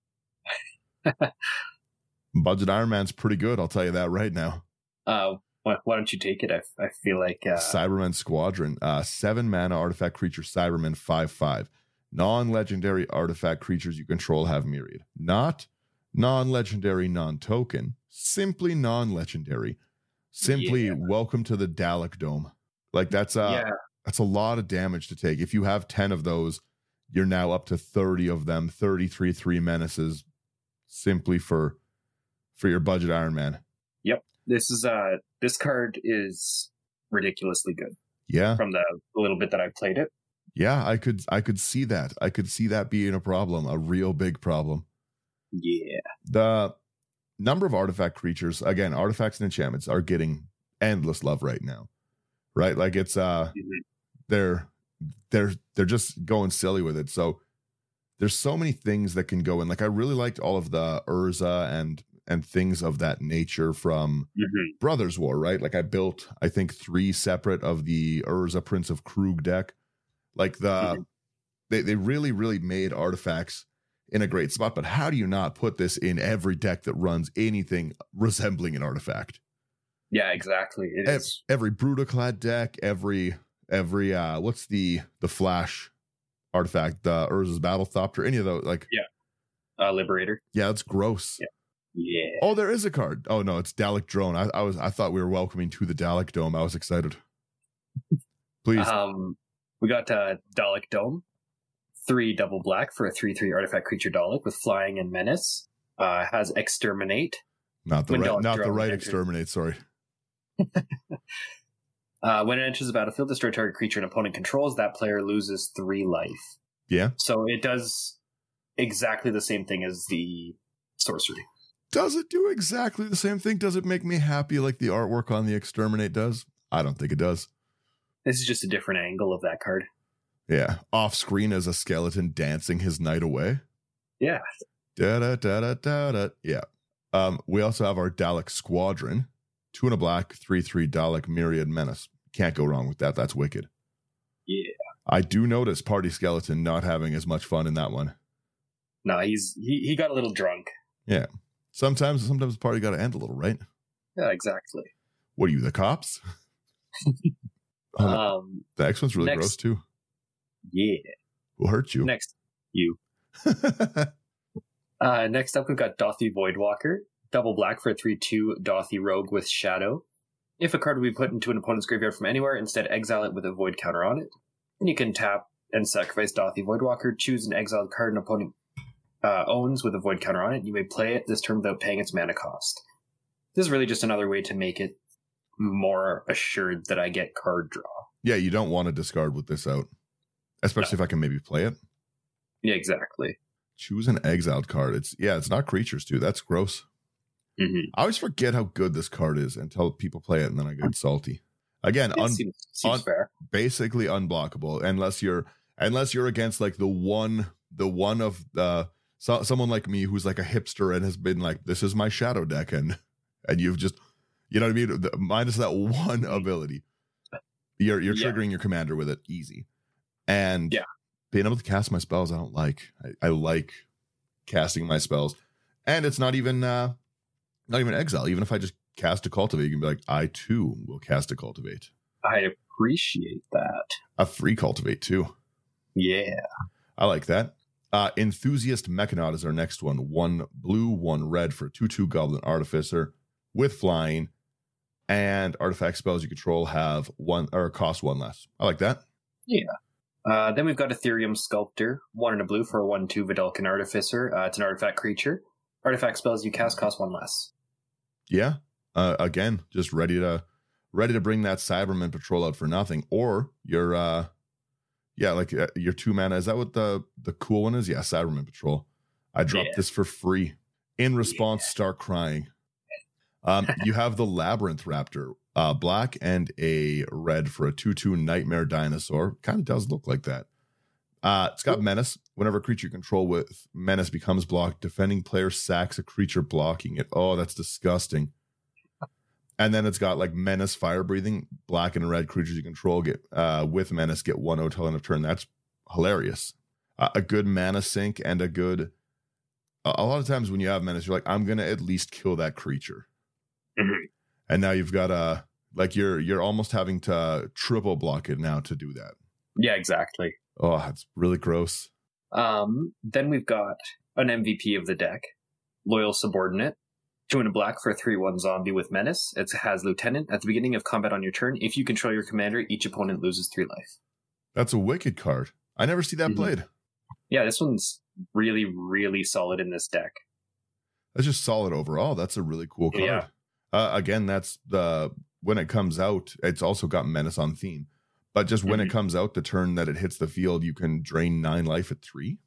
Budget Iron Man's pretty good. I'll tell you that right now. Uh, why, why don't you take it? I, I feel like uh, Cybermen Squadron, uh, seven mana artifact creature Cybermen five five. Non-legendary artifact creatures you control have myriad. Not non-legendary, non-token. Simply non-legendary. Simply Yeah. welcome to the Dalek Dome. Like that's uh yeah, that's a lot of damage to take. If you have ten of those, you're now up to thirty of them, thirty-three three menaces simply for for your budget Iron Man. this is uh this card is ridiculously good Yeah. from the little bit that I've played it. Yeah, I could I could see that. I could see that being a problem, a real big problem. Yeah. The number of artifact creatures, again, artifacts and enchantments are getting endless love right now. Right? Like it's uh Mhm. they're they're they're just going silly with it. So there's so many things that can go in. Like I really liked all of the Urza and and things of that nature from Mhm. Brothers War, right? Like I built, I think, three separate of the Urza Prince of Krug deck. Like the Mhm. they they really really made artifacts in a great spot. But how do you not put this in every deck that runs anything resembling an artifact? Yeah, exactly. It Ev- is. every Brutaclad deck, every every uh what's the the Flash artifact, the Urza's Battlethopter, any of those, like Uh, Liberator. yeah, it's gross. Yeah. Yeah. Oh, there is a card. Oh no, it's Dalek Drone. I, I was I thought we were welcoming to the Dalek Dome. I was excited. Please. Um, we got uh, Dalek Dome, three double black for a three three artifact creature Dalek with flying and menace. Uh, has exterminate. not the when right Dalek not the Drone right enters- exterminate, sorry. Uh, when it enters the battlefield, destroy target creature an opponent controls. That player loses three life. Yeah. So it does exactly the same thing as the sorcery. Does it do exactly the same thing? Does it make me happy like the artwork on the exterminate does? I don't think it does. This is just a different angle of that card. Yeah. Off screen as a skeleton dancing his night away. Yeah. Da da da da da da. Yeah. Um, we also have our Dalek Squadron. Two and a black, three three Dalek Myriad Menace. Can't go wrong with that. That's wicked. Yeah. I do notice Party Skeleton not having as much fun in that one. No, he's he, he got a little drunk. Sometimes sometimes the party gotta end a little, right? Yeah, exactly. What are you, the cops? Oh, no. Um, The next one's really next- gross too. yeah. Who hurt you? Next, you. Uh, next up, we've got Dothy Voidwalker. Double black for a three two Dothy Rogue with Shadow. If a card would be put into an opponent's graveyard from anywhere, instead exile it with a void counter on it. And you can tap and sacrifice Dothy Voidwalker, choose an exiled card an opponent uh, owns with a void counter on it. You may play it this turn without paying its mana cost. This is really just another way to make it more assured that I get card draw. Yeah, you don't want to discard with this out. Especially if I can maybe play it. Yeah, exactly. Choose an exiled card. It's yeah, it's not creatures too. That's gross. Mm-hmm. I always forget how good this card is until people play it and then I get salty. Again, It un- seems, seems un- fair. basically unblockable unless you're unless you're against like the one the one of uh so, someone like me who's like a hipster and has been like, this is my shadow deck, and and you've just, you know what I mean, the, minus that one ability, you're you're Yeah. triggering your commander with it easy. And Yeah. being able to cast my spells I don't like. I, I like casting my spells, and it's not even uh not even exile. Even if I just cast a cultivate, you can be like, I too will cast a cultivate. I appreciate that. A free cultivate too. Yeah. I like that. Uh, Enthusiast Mechanaut is our next one. One blue, one red for two two Goblin Artificer with flying. And artifact spells you control have one or cost one less. I like that. Yeah. Uh, then we've got Ethereum Sculptor, one in a blue for a one two Vidalcan Artificer. Uh, it's an artifact creature. Artifact spells you cast cost one less. Yeah. Uh, again, just ready to ready to bring that Cyberman Patrol out for nothing. Or your, uh, yeah, like uh, your two mana. Is that what the, the cool one is? Yeah, Cyberman Patrol. I dropped Yeah. this for free. In response, Yeah. start crying. Um, you have the Labyrinth Raptor, uh, black and a red for a two two Nightmare Dinosaur. Kind of does look like that. Uh, it's got Menace. Whenever a creature you control with Menace becomes blocked, defending player sacks a creature blocking it. Oh, that's disgusting. And then it's got like Menace, Fire Breathing, black and red creatures you control get uh, with Menace get one oh till end of turn. That's hilarious. Uh, a good mana sink and a good. A, a lot of times when you have Menace, you're like, I'm gonna at least kill that creature. Mhm. And now you've got a like you're you're almost having to triple block it now to do that. Yeah, exactly. Oh, it's really gross. Um, then we've got an M V P of the deck, Loyal Subordinate. Two in a black for a three one zombie with Menace. It has Lieutenant. At the beginning of combat on your turn, if you control your commander, each opponent loses three life. That's a wicked card. I never see that Mhm. played. Yeah, this one's really, really solid in this deck. That's just solid overall. That's a really cool card. Yeah. Uh, again, that's the when it comes out, it's also got Menace on theme. But just when Mhm. it comes out, the turn that it hits the field, you can drain nine life at three.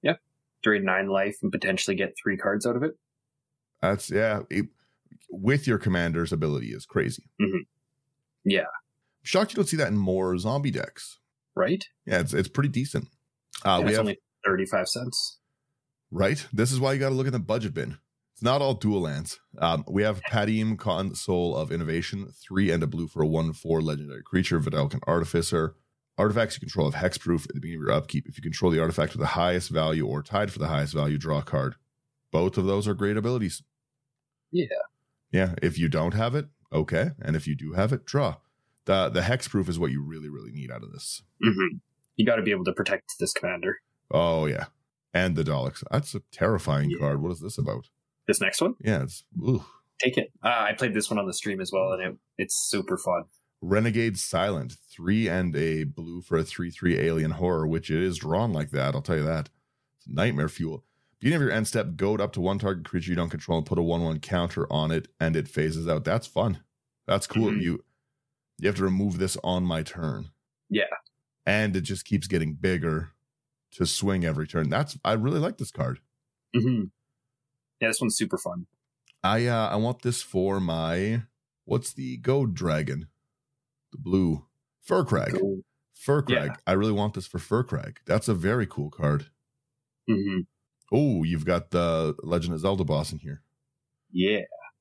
Drain nine life and potentially get three cards out of it. That's yeah. It, with your commander's ability is crazy. Mhm. Yeah. Shocked you don't see that in more zombie decks. Right? Yeah, it's it's pretty decent. Uh, And we it's have only thirty-five cents. right. This is why you got to look at the budget bin. It's not all dual lands. Um, we have Padim, Console of Innovation, three and a blue for a one four legendary creature, Vidalcan Artificer. Artifacts you control have hexproof at the beginning of your upkeep. If you control the artifact with the highest value or tied for the highest value, draw a card. Both of those are great abilities. Yeah. Yeah. If you don't have it, okay. And if you do have it, draw. The the hexproof is what you really, really need out of this. Mm-hmm. You got to be able to protect this commander. Oh, yeah. And the Daleks. That's a terrifying Yeah. card. What is this about? This next one, Yeah, it's ooh. take it. Uh, I played this one on the stream as well, and it it's super fun. Renegade Silent, three and a blue for a three three alien horror, which it is drawn like that. I'll tell you that. It's nightmare fuel. Beginning of your end step, goad up to one target creature you don't control and put a one one counter on it, and it phases out. That's fun. That's cool. Mhm. You you have to remove this on my turn. Yeah. And it just keeps getting bigger to swing every turn. That's I really like this card. Mm-hmm. Yeah, this one's super fun. I uh I want this for my what's the goad dragon? The blue Furcrag. Cool. Furcrag. Yeah. I really want this for Furcrag. That's a very cool card. Mm-hmm. Oh, you've got the Legend of Zelda boss in here. Yeah.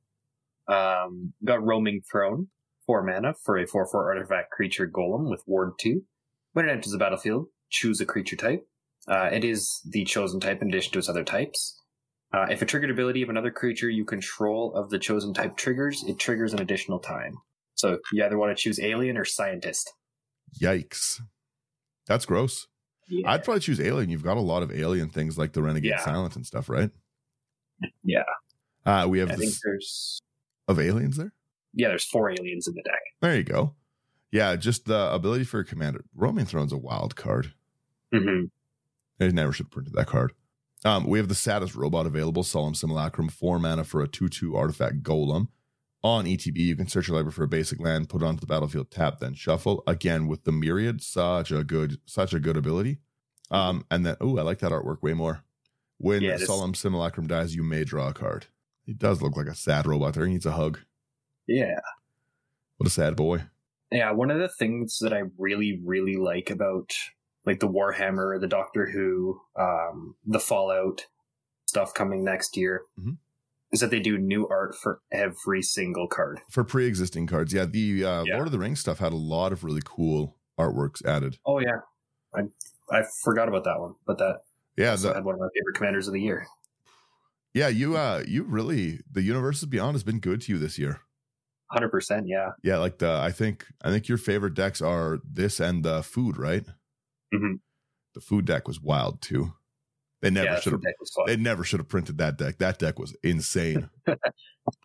Um, got Roaming Throne, four mana for a four four artifact creature golem with Ward two. When it enters the battlefield, choose a creature type. Uh, it is the chosen type in addition to its other types. Uh, if a triggered ability of another creature you control of the chosen type triggers, it triggers an additional time. So you either want to choose Alien or Scientist. Yikes. That's gross. Yeah. I'd probably choose Alien. You've got a lot of Alien things like the Renegade Yeah. Silent and stuff, right? Yeah. Uh, we have I think this there's of aliens there. yeah, there's four aliens in the deck. There you go. Yeah, just the ability for a commander. Roaming Throne's a wild card. Mm-hmm. They never should have printed that card. Um, we have the saddest robot available, Solemn Simulacrum, four mana for a two two artifact golem. On E T B, you can search your library for a basic land, put it onto the battlefield, tap, then shuffle. Again, with the Myriad, such a good, such a good ability. Um, and then, oh, I like that artwork way more. When Yeah, this- Solemn Simulacrum dies, you may draw a card. He does look like a sad robot there. He needs a hug. Yeah. What a sad boy. Yeah, one of the things that I really, really like about like the Warhammer, the Doctor Who, um, the Fallout stuff coming next year Mhm. is that they do new art for every single card. For pre-existing cards, yeah, the uh, Yeah. Lord of the Rings stuff had a lot of really cool artworks added. Oh yeah, I I forgot about that one, but that Yeah, also the, had one of my favorite commanders of the year. yeah, you uh, you really the Universes Beyond has been good to you this year. Hundred percent, yeah. Yeah, like the I think I think your favorite decks are this and the food, right? Mhm. The food deck was wild too. They never yeah, should have. that deck was fun. They never should have printed that deck. That deck was insane.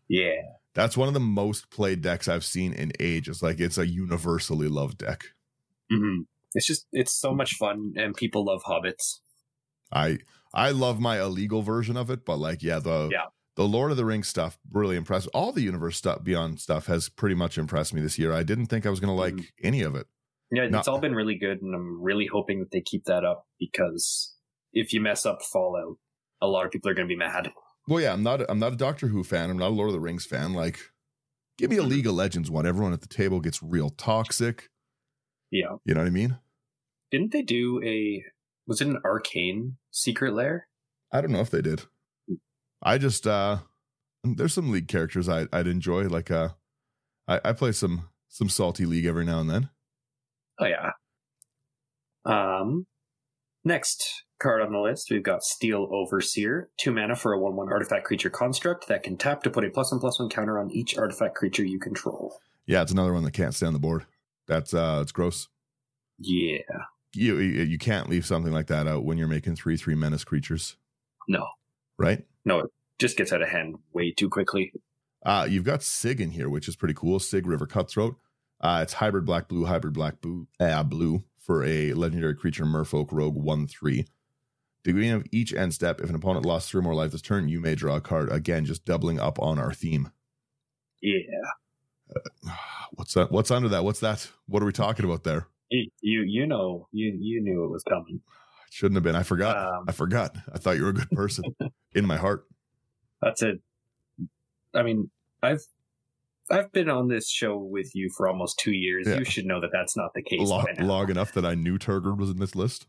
Yeah. That's one of the most played decks I've seen in ages. Like, it's a universally loved deck. Mm-hmm. It's just, it's so much fun, and people love hobbits. I I love my illegal version of it, but like, yeah, the Yeah. the Lord of the Rings stuff really impressed. All the universe stuff beyond stuff has pretty much impressed me this year. I didn't think I was going to like Mm-hmm. any of it. Yeah, No. it's all been really good, and I'm really hoping that they keep that up, because if you mess up Fallout, a lot of people are going to be mad. Well, yeah, I'm not I'm not a Doctor Who fan. I'm not a Lord of the Rings fan. Like, give me a League of Legends one. Everyone at the table gets real toxic. Yeah. You know what I mean? Didn't they do a, was it an Arcane Secret Lair? I don't know if they did. I just uh there's some League characters I I'd enjoy. Like uh I, I play some some salty League every now and then. Oh, yeah. Um, next card on the list, we've got Steel Overseer. Two mana for a one one artifact creature construct that can tap to put a plus one plus one counter on each artifact creature you control. Yeah, it's another one that can't stay on the board. That's uh it's gross. Yeah. You you you can't leave something like that out when you're making three three menace creatures, No. right? No, it just gets out of hand way too quickly. Uh you've got Sig in here, which is pretty cool. Sig River Cutthroat. Uh it's hybrid black blue, hybrid black blue, uh, blue for a legendary creature Merfolk Rogue one three. Beginning of each end step, if an opponent lost three or more life this turn, you may draw a card. Again, just doubling up on our theme. Yeah. Uh, what's that? What's under that? What's that? What are we talking about there? You you, you know, you, you knew it was coming. It shouldn't have been. I forgot. Um, I forgot. I thought you were a good person in my heart. That's it. I mean, I've I've been on this show with you for almost two years. Yeah. You should know that that's not the case. Long, by now. long enough that I knew Turgid was in this list.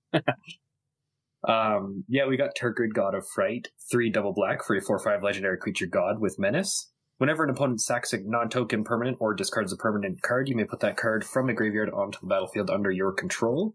Um, yeah, we got Turgid, God of Fright, three double black for a four five legendary creature god with menace. Whenever an opponent sacks a non-token permanent or discards a permanent card, you may put that card from a graveyard onto the battlefield under your control.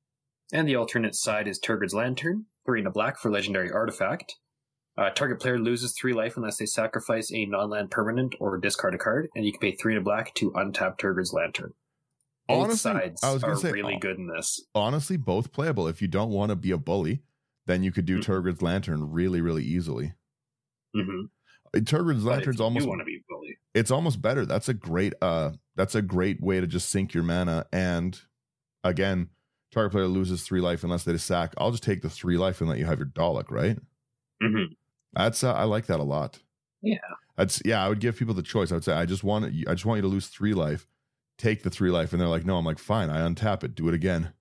And the alternate side is Turgid's Lantern, three and a black for legendary artifact. Uh, target player loses three life unless they sacrifice a non-land permanent or discard a card, and you can pay three and a black to untap Turgid's Lantern. Both Honestly, sides I was gonna are say, really uh, good in this. Honestly, both playable. If you don't want to be a bully, then you could do Mhm. Turgid's Lantern really, really easily. Mm-hmm. Turgid's Lantern's almost You want to be bully. it's almost better. That's a great uh that's a great way to just sink your mana. And again, target player loses three life unless they sack. I'll just take the three life and let you have your Dalek, right? Mm-hmm. That's uh, I like that a lot. Yeah. That's yeah. I would give people the choice. I would say I just want it, I just want you to lose three life. Take the three life, and they're like, no. I'm like, fine. I untap it. Do it again.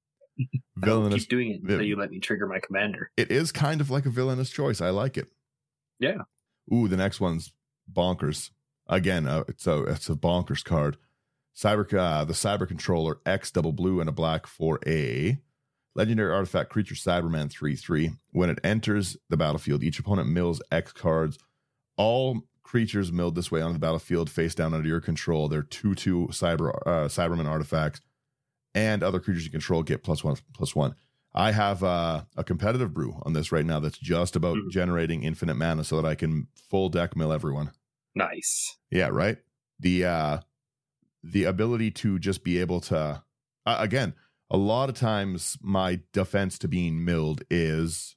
I'll Villainous. keep doing it until you let me trigger my commander. It is kind of like a villainous choice. I like it. Yeah. Ooh, the next one's bonkers. Again, uh, it's a it's a bonkers card. Cyber uh, the Cyber Controller, X double blue and a black for a legendary artifact creature Cyberman three three. When it enters the battlefield, each opponent mills X cards. All creatures milled this way on the battlefield face down under your control. They're two two cyber uh, Cyberman artifacts, and other creatures you control get plus one plus one. I have uh, a competitive brew on this right now that's just about Mhm. generating infinite mana so that I can full deck mill everyone. Nice. Yeah, right. The uh, the ability to just be able to uh, again, a lot of times my defense to being milled is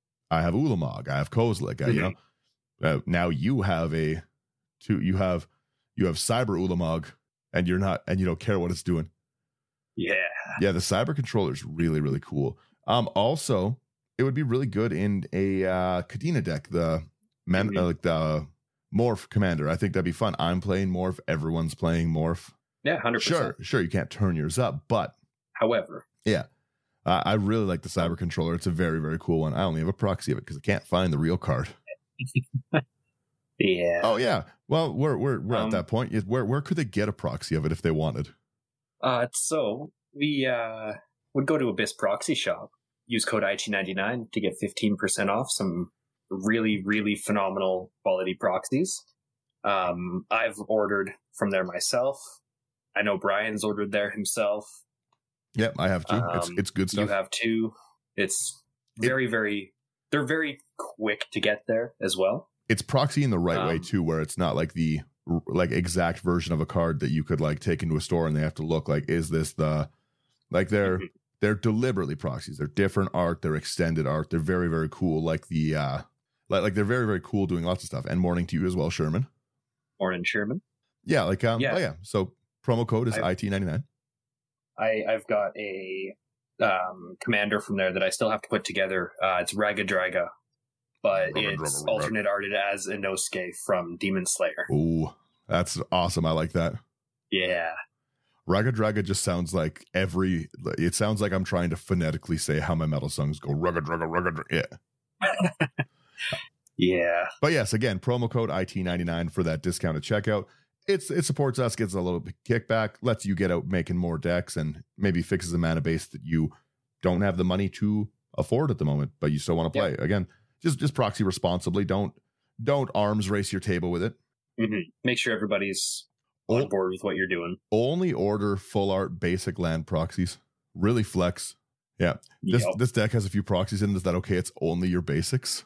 I have Ulamog, I have Kozilek, I, you know. Uh, now you have a two you have you have Cyber Ulamog, and you're not and you don't care what it's doing. Yeah. Yeah, the Cyber Controller is really, really cool. Um, also, it would be really good in a uh, Kadena deck, the man, Mhm. uh, like the Morph Commander. I think that'd be fun. I'm playing Morph. Everyone's playing Morph. Yeah, one hundred percent. Sure, sure, you can't turn yours up, but However, yeah, uh, I really like the Cyber Controller. It's a very, very cool one. I only have a proxy of it because I can't find the real card. yeah. Oh yeah, well we're we're we're Um, at that point. Is Where where could they get a proxy of it if they wanted? Uh, so we uh, would go to Abyss Proxy Shop, use code I T ninety-nine to get fifteen percent off some really, really phenomenal quality proxies. Um, I've ordered from there myself. I know Brian's ordered there himself. Yep, I have two. it's Um, it's good stuff. You have two. It's very, very, they're very quick to get there as well. It's proxy in the right way Um, too, where it's not like the r- like exact version of a card that you could like take into a store and they have to look like, is this the like they're Mhm. they're deliberately proxies. They're different art, they're extended art, they're very, very cool. Like the uh Like, like they're very, very cool doing lots of stuff. And morning to you as well, Sherman. Morning, Sherman. Yeah, like, um, Yeah. oh yeah. So promo code is I- I T ninety-nine. I, I've got a um, commander from there that I still have to put together. Uh, it's Raga Draga, but Raga it's Draga, Raga. alternate arted as Inosuke from Demon Slayer. Ooh, that's awesome. I like that. Yeah. Raga Draga just sounds like every, it sounds like I'm trying to phonetically say how my metal songs go. Raga Draga, Raga Draga. Yeah. Yeah. But yes, again, promo code I T ninety-nine for that discounted checkout. It's It supports us, gets a little bit kickback, lets you get out making more decks, and maybe fixes a mana base that you don't have the money to afford at the moment, but you still want to play. Yep. Again, just just proxy responsibly. Don't don't arms race your table with it. Mm-hmm. Make sure everybody's Oh. on board with what you're doing. Only order full art basic land proxies. Really flex. Yeah. This Yep. this deck has a few proxies in it. Is that okay? It's only your basics.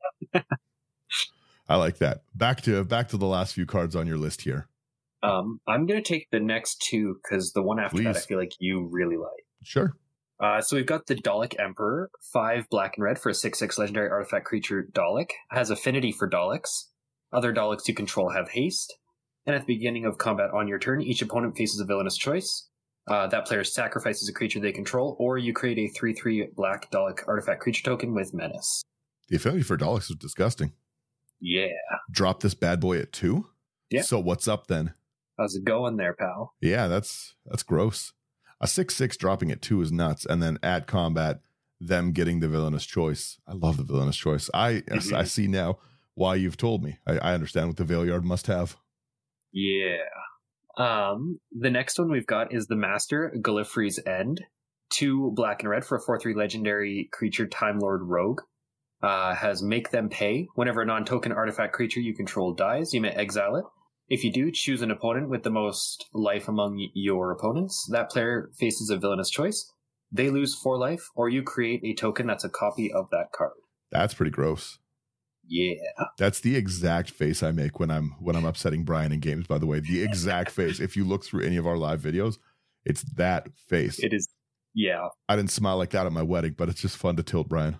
I like that. Back to back to the last few cards on your list here. Um, I'm going to take the next two because the one after that I Please. feel like you really like. Sure. Uh, so we've got the Dalek Emperor, five black and red for a six six legendary artifact creature. Dalek has affinity for Daleks. Other Daleks you control have haste. And at the beginning of combat on your turn, each opponent faces a villainous choice. Uh, that player sacrifices a creature they control, or you create a three three black Dalek artifact creature token with menace. The affinity for Daleks is disgusting. Yeah. Drop this bad boy at two? Yeah. So what's up then? How's it going there, pal? Yeah, that's that's gross. A six six dropping at two is nuts, and then at combat, them getting the villainous choice. I love the villainous choice. I Mhm. I see now why you've told me. I, I understand what the Veilyard must have. Yeah. Um, the next one we've got is the Master, Gallifrey's End. Two black and red for a four three legendary creature, Time Lord Rogue. Uh, has Make Them Pay. Whenever a non-token artifact creature you control dies, you may exile it. If you do, choose an opponent with the most life among y- your opponents. That player faces a villainous choice. They lose four life, or you create a token that's a copy of that card. That's pretty gross. Yeah. That's the exact face I make when I'm when I'm upsetting Brian in games, by the way. The exact face. If you look through any of our live videos, it's that face. It is. Yeah. I didn't smile like that at my wedding, but it's just fun to tilt Brian.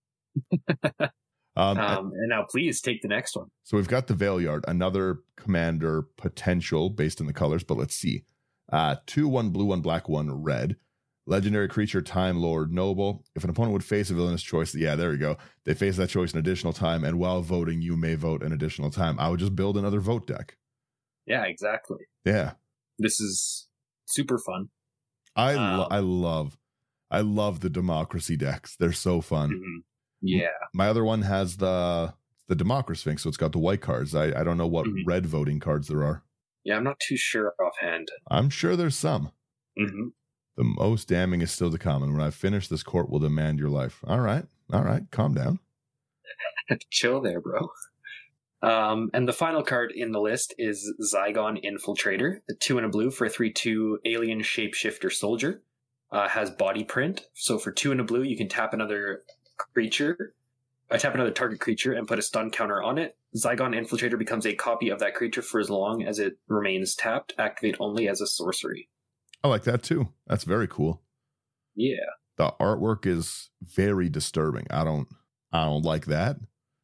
um, Um, and now please take the next one. So we've got the Veilyard, another commander potential based on the colors, but let's see. Uh, two, one blue, one black, one red. Legendary creature, Time Lord Noble. If an opponent would face a villainous choice, yeah, there we go. They face that choice an additional time, and while voting, you may vote an additional time. I would just build another vote deck. Yeah, exactly. Yeah. This is super fun. I Um, lo- I love I love the democracy decks. They're so fun. Mhm. Yeah. My other one has the the Democracy Sphinx, so it's got the white cards. I, I don't know what Mhm. red voting cards there are. Yeah, I'm not too sure offhand. I'm sure there's some. Mm-hmm. The most damning is still to come, and when I finish, this court will demand your life. All right, all right, calm down. Chill there, bro. Um, and the final card in the list is Zygon Infiltrator, the two and a blue for a three two alien shapeshifter soldier. Uh, has body print, so for two and a blue, you can tap another creature, uh, tap another target creature, and put a stun counter on it. Zygon Infiltrator becomes a copy of that creature for as long as it remains tapped. Activate only as a sorcery. I like that too. That's very cool. Yeah. The artwork is very disturbing. I don't I don't like that.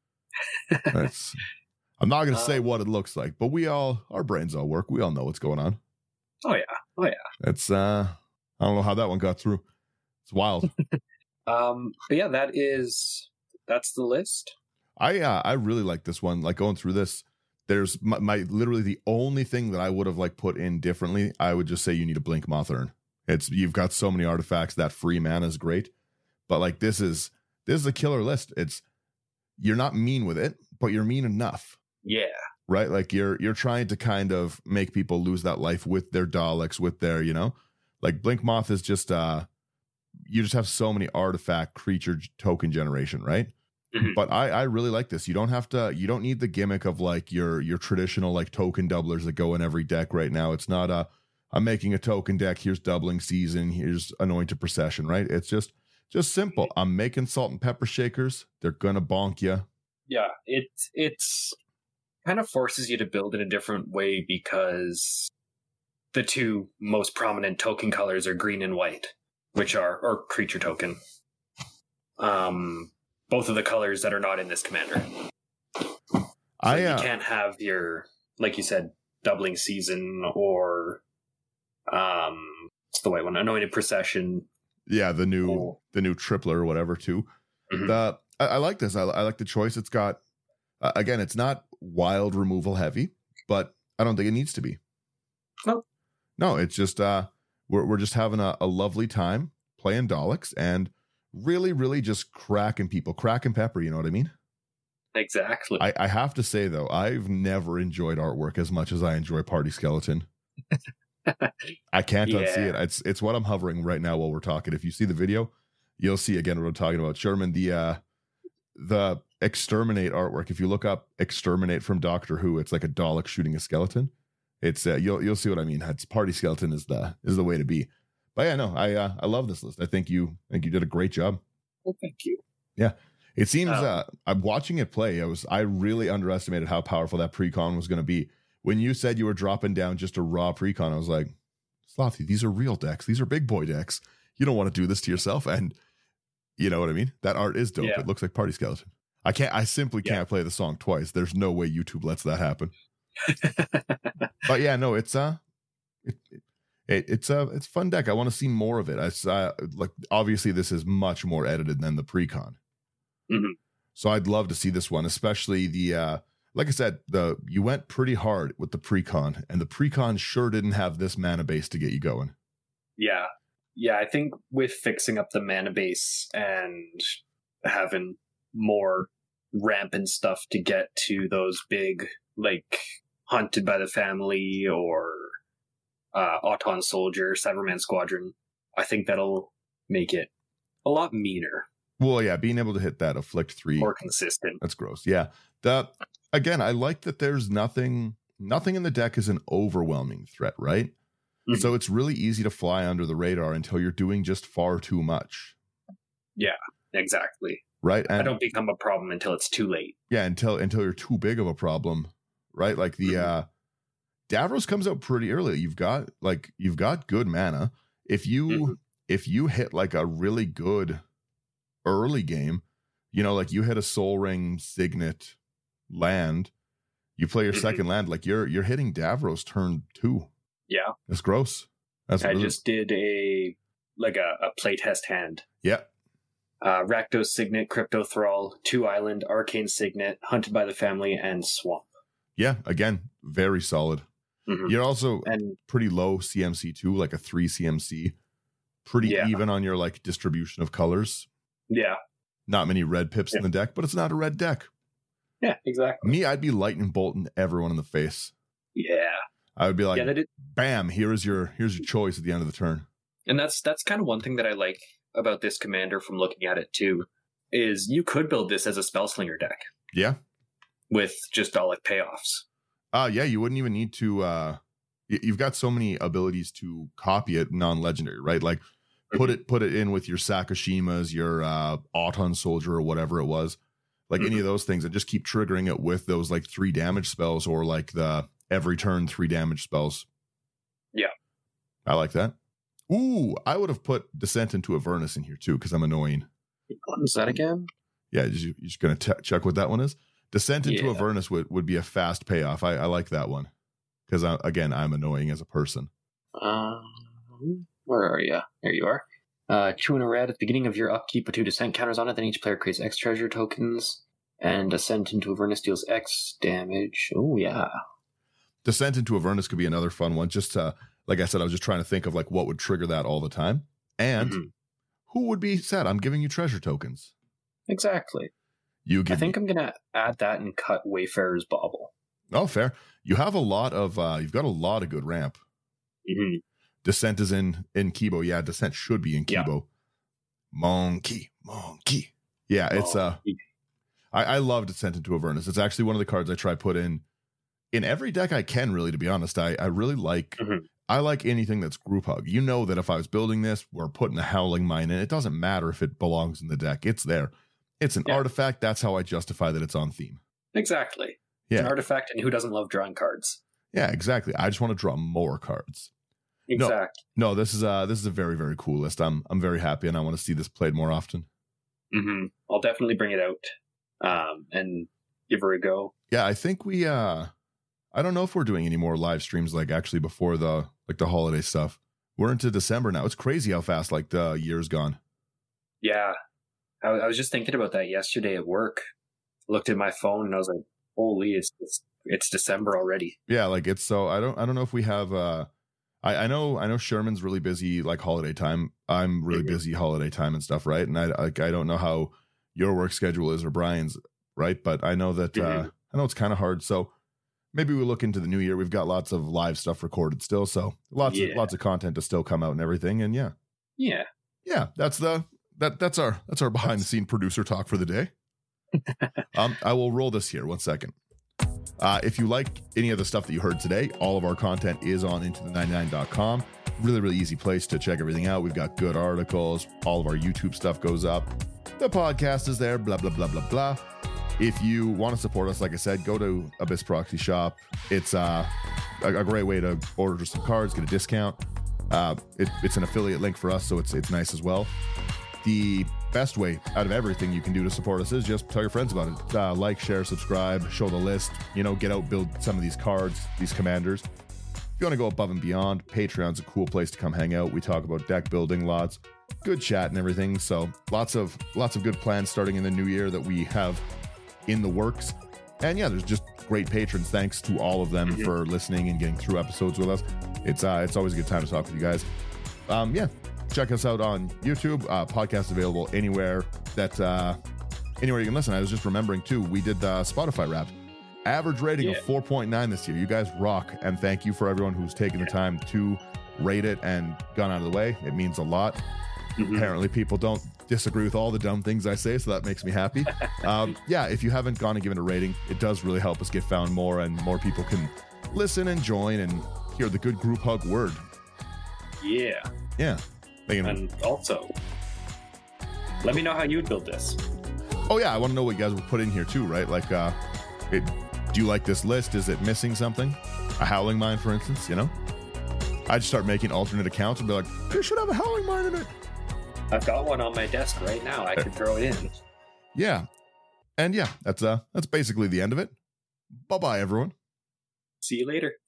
That's I'm not gonna say Um, what it looks like, but we all our brains all work. We all know what's going on. Oh yeah. Oh yeah. It's uh I don't know how that one got through. It's wild. Um, but yeah, that is that's the list. I uh, I really like this one. Like going through this, there's my, my literally the only thing that I would have like put in differently. I would just say you need a Blink Moth Urn. It's you've got so many artifacts. That free mana is great, but like this is this is a killer list. It's you're not mean with it, but you're mean enough, Yeah. right? Like you're you're trying to kind of make people lose that life with their Daleks, with their you know, like Blink Moth is just uh, you just have so many artifact creature token generation, right? Mhm. But I, I really like this. You don't have to, you don't need the gimmick of like your, your traditional like token doublers that go in every deck right now. It's not a, I'm making a token deck. Here's doubling season. Here's anointed procession, right? It's just, just simple. I'm making salt and pepper shakers. They're going to bonk you. Yeah. It it's kind of forces you to build in a different way because the two most prominent token colors are green and white, which are or creature token. Um both of the colors that are not in this commander. So I uh, you can't have your, like you said, doubling season or um, what's the white one? Anointed Procession. yeah, the new Oh. the new tripler or whatever too. Mhm. The I, I like this. I, I like the choice. It's got uh, again, it's not wild removal heavy, but I don't think it needs to be. Nope. No, it's just uh, we're we're just having a, a lovely time playing Daleks and really, really just cracking people, cracking pepper. You know what I mean? Exactly. I, I have to say though, I've never enjoyed artwork as much as I enjoy Party Skeleton. I can't Yeah. unsee it. It's it's what I'm hovering right now while we're talking. If you see the video, you'll see again what I'm talking about. Sherman, the uh, the Exterminate artwork. If you look up Exterminate from Doctor Who, it's like a Dalek shooting a skeleton. It's uh, you'll you'll see what I mean. It's Party Skeleton is the is the way to be. But yeah, no, I uh, I love this list. I think you I think you did a great job. Well, thank you. It seems Um, uh, I'm watching it play. I was I really underestimated how powerful that precon was going to be. When you said you were dropping down just a raw precon, I was like, Slothy, these are real decks. These are big boy decks. You don't want to do this to yourself. And you know what I mean? That art is dope. Yeah. It looks like Party Skeleton. I can't. I simply Yeah. can't play the song twice. There's no way YouTube lets that happen. But yeah, no, it's uh, it, it, it's a it's a fun deck. I want to see more of it. I uh, like obviously this is much more edited than the precon. Mhm. So I'd love to see this one, especially the uh like I said, the you went pretty hard with the precon, and the precon sure didn't have this mana base to get you going. Yeah. Yeah, I think with fixing up the mana base and having more ramp and stuff to get to those big, like, Hunted by the Family or uh, Auton Soldier, Cyberman Squadron, I think that'll make it a lot meaner, Well, yeah, being able to hit that afflict three, more consistent. that's gross. Yeah. The again, I like that there's nothing nothing in the deck is an overwhelming threat, right? Mhm. So it's really easy to fly under the radar until you're doing just far too much. Exactly. Right. And I don't become a problem until it's too late. yeah, until until you're too big of a problem, right? Like the Mhm. uh Davros comes out pretty early. You've got like you've got good mana. If you Mhm. if you hit like a really good early game, you know, like you hit a Soul Ring Signet land, you play your Mhm. second land, like you're you're hitting Davros turn two. Yeah. That's gross. That's I really, just did a, like a, a playtest hand. yeah. Uh, Rakdos Signet, Crypto Thrall, Two Island, Arcane Signet, Hunted by the Family, and Swamp. Yeah. Again, very solid. Mhm. You're also And pretty low C M C too, like a three C M C. Pretty Yeah. even on your like distribution of colors. yeah, Not many red pips in Yeah. the deck, but it's not a red deck. yeah, exactly. Me, I'd be lightning bolting everyone in the face. Yeah, I would be like, yeah. That it, bam, here is your here's your choice at the end of the turn. and that's that's kind of one thing that I like about this commander from looking at it too, is you could build this as a Spellslinger deck Yeah. with just Dalek payoffs. Uh yeah, you wouldn't even need to uh y- you've got so many abilities to copy it non-legendary, right? Like put it put it in with your Sakashimas, your uh Auton Soldier or whatever it was. Like any of those things, and just keep triggering it with those like three damage spells or like the every turn three damage spells. Yeah. I like that. Ooh, I would have put Descent into Avernus in here too, because I'm annoying. What is that again? Yeah, you, you're just going to check what that one is? Descent into Yeah. Avernus would, would be a fast payoff. I, I like that one. Because, again, I'm annoying as a person. Um, where are you? There you are. Uh, two in a red. At the beginning of your upkeep, put two descent counters on it. Then each player creates X treasure tokens, and Descent into Avernus deals X damage. Oh yeah. Descent into Avernus could be another fun one. Just to, like I said, I was just trying to think of like what would trigger that all the time. And Mhm. who would be sad? I'm giving you treasure tokens. Exactly. You I give think me, I'm gonna add that and cut Wayfarer's Bauble. oh, fair. You have a lot of, uh, you've got a lot of good ramp. Mm-hmm. Descent is in, in Kibo. Yeah, Descent should be in Yeah. Kibo. Monkey, monkey. Yeah, it's, uh, I, I love Descent into Avernus. It's actually one of the cards I try put in in every deck I can, really, to be honest. I, I really like Mhm. I like anything that's group hug. You know that if I was building this, we're putting a Howling Mine in. It doesn't matter if it belongs in the deck. It's there. It's an Yeah. artifact. That's how I justify that it's on theme. Exactly. It's an Yeah. artifact, and who doesn't love drawing cards? Yeah, exactly. I just want to draw more cards. No. Exactly. No, this is a this is a very, very cool list. I'm I'm very happy and I want to see this played more often. Mm-hmm. I'll definitely bring it out um, and give her a go. Yeah, I think we, uh, I don't know if we're doing any more live streams like actually before the, like the holiday stuff. We're into December now. It's crazy how fast like the year's gone. Yeah. I, I was just thinking about that yesterday at work. Looked at my phone and I was like, holy, it's, it's, it's December already. Yeah, like it's so, I don't, I don't know if we have, uh, I, I know, I know Sherman's really busy like holiday time. I'm really Mm-hmm. busy holiday time and stuff, right? And I, like, I don't know how your work schedule is or Brian's, right? But I know that, Mm-hmm. uh, I know it's kind of hard. So maybe we look into the new year. We've got lots of live stuff recorded still. So lots Yeah. of, lots of content to still come out and everything. And yeah, Yeah. yeah, that's the, that, that's our, that's our behind the scene producer talk for the day. um, I will roll this here. One second. Uh, if you like any of the stuff that you heard today, all of our content is on into the ninety-nine dot com. Really, really easy place to check everything out. We've got good articles. All of our YouTube stuff goes up. The podcast is there, blah, blah, blah, blah, blah. If you want to support us, like I said, go to Abyss Proxy Shop. It's uh, a, a great way to order some cards, get a discount. Uh, it, it's an affiliate link for us, so it's it's nice as well. The best way out of everything you can do to support us is just tell your friends about it. Uh, like, share, subscribe, show the list, you know, get out, build some of these cards, these commanders. If you want to go above and beyond, Patreon's a cool place to come hang out. We talk about deck building, lots, good chat and everything. So lots of, lots of good plans starting in the new year that we have in the works. And yeah, there's just great patrons. Thanks to all of them Mm-hmm. for listening and getting through episodes with us. It's, uh, it's always a good time to talk with you guys. Um, yeah. Check us out on YouTube. Uh, podcast available anywhere that uh, anywhere you can listen. I was just remembering too. We did the Spotify Wrapped. Average rating Yeah. of four point nine this year. You guys rock, and thank you for everyone who's taken the time to rate it and gone out of the way. It means a lot. Mhm. Apparently, people don't disagree with all the dumb things I say, so that makes me happy. um, yeah, if you haven't gone and given a rating, it does really help us get found more, and more people can listen and join and hear the good group hug word. Yeah. Yeah. Thinking- And also, let me know how you'd build this. Oh yeah, I want to know what you guys would put in here too, right? Like, uh, it, do you like this list? Is it missing something? A Howling Mine, for instance, you know? I'd start making alternate accounts and be like, you should have a Howling Mine in it. I've got one on my desk right now. I could throw it in. Yeah. And yeah, that's uh that's basically the end of it. Bye-bye, everyone. See you later.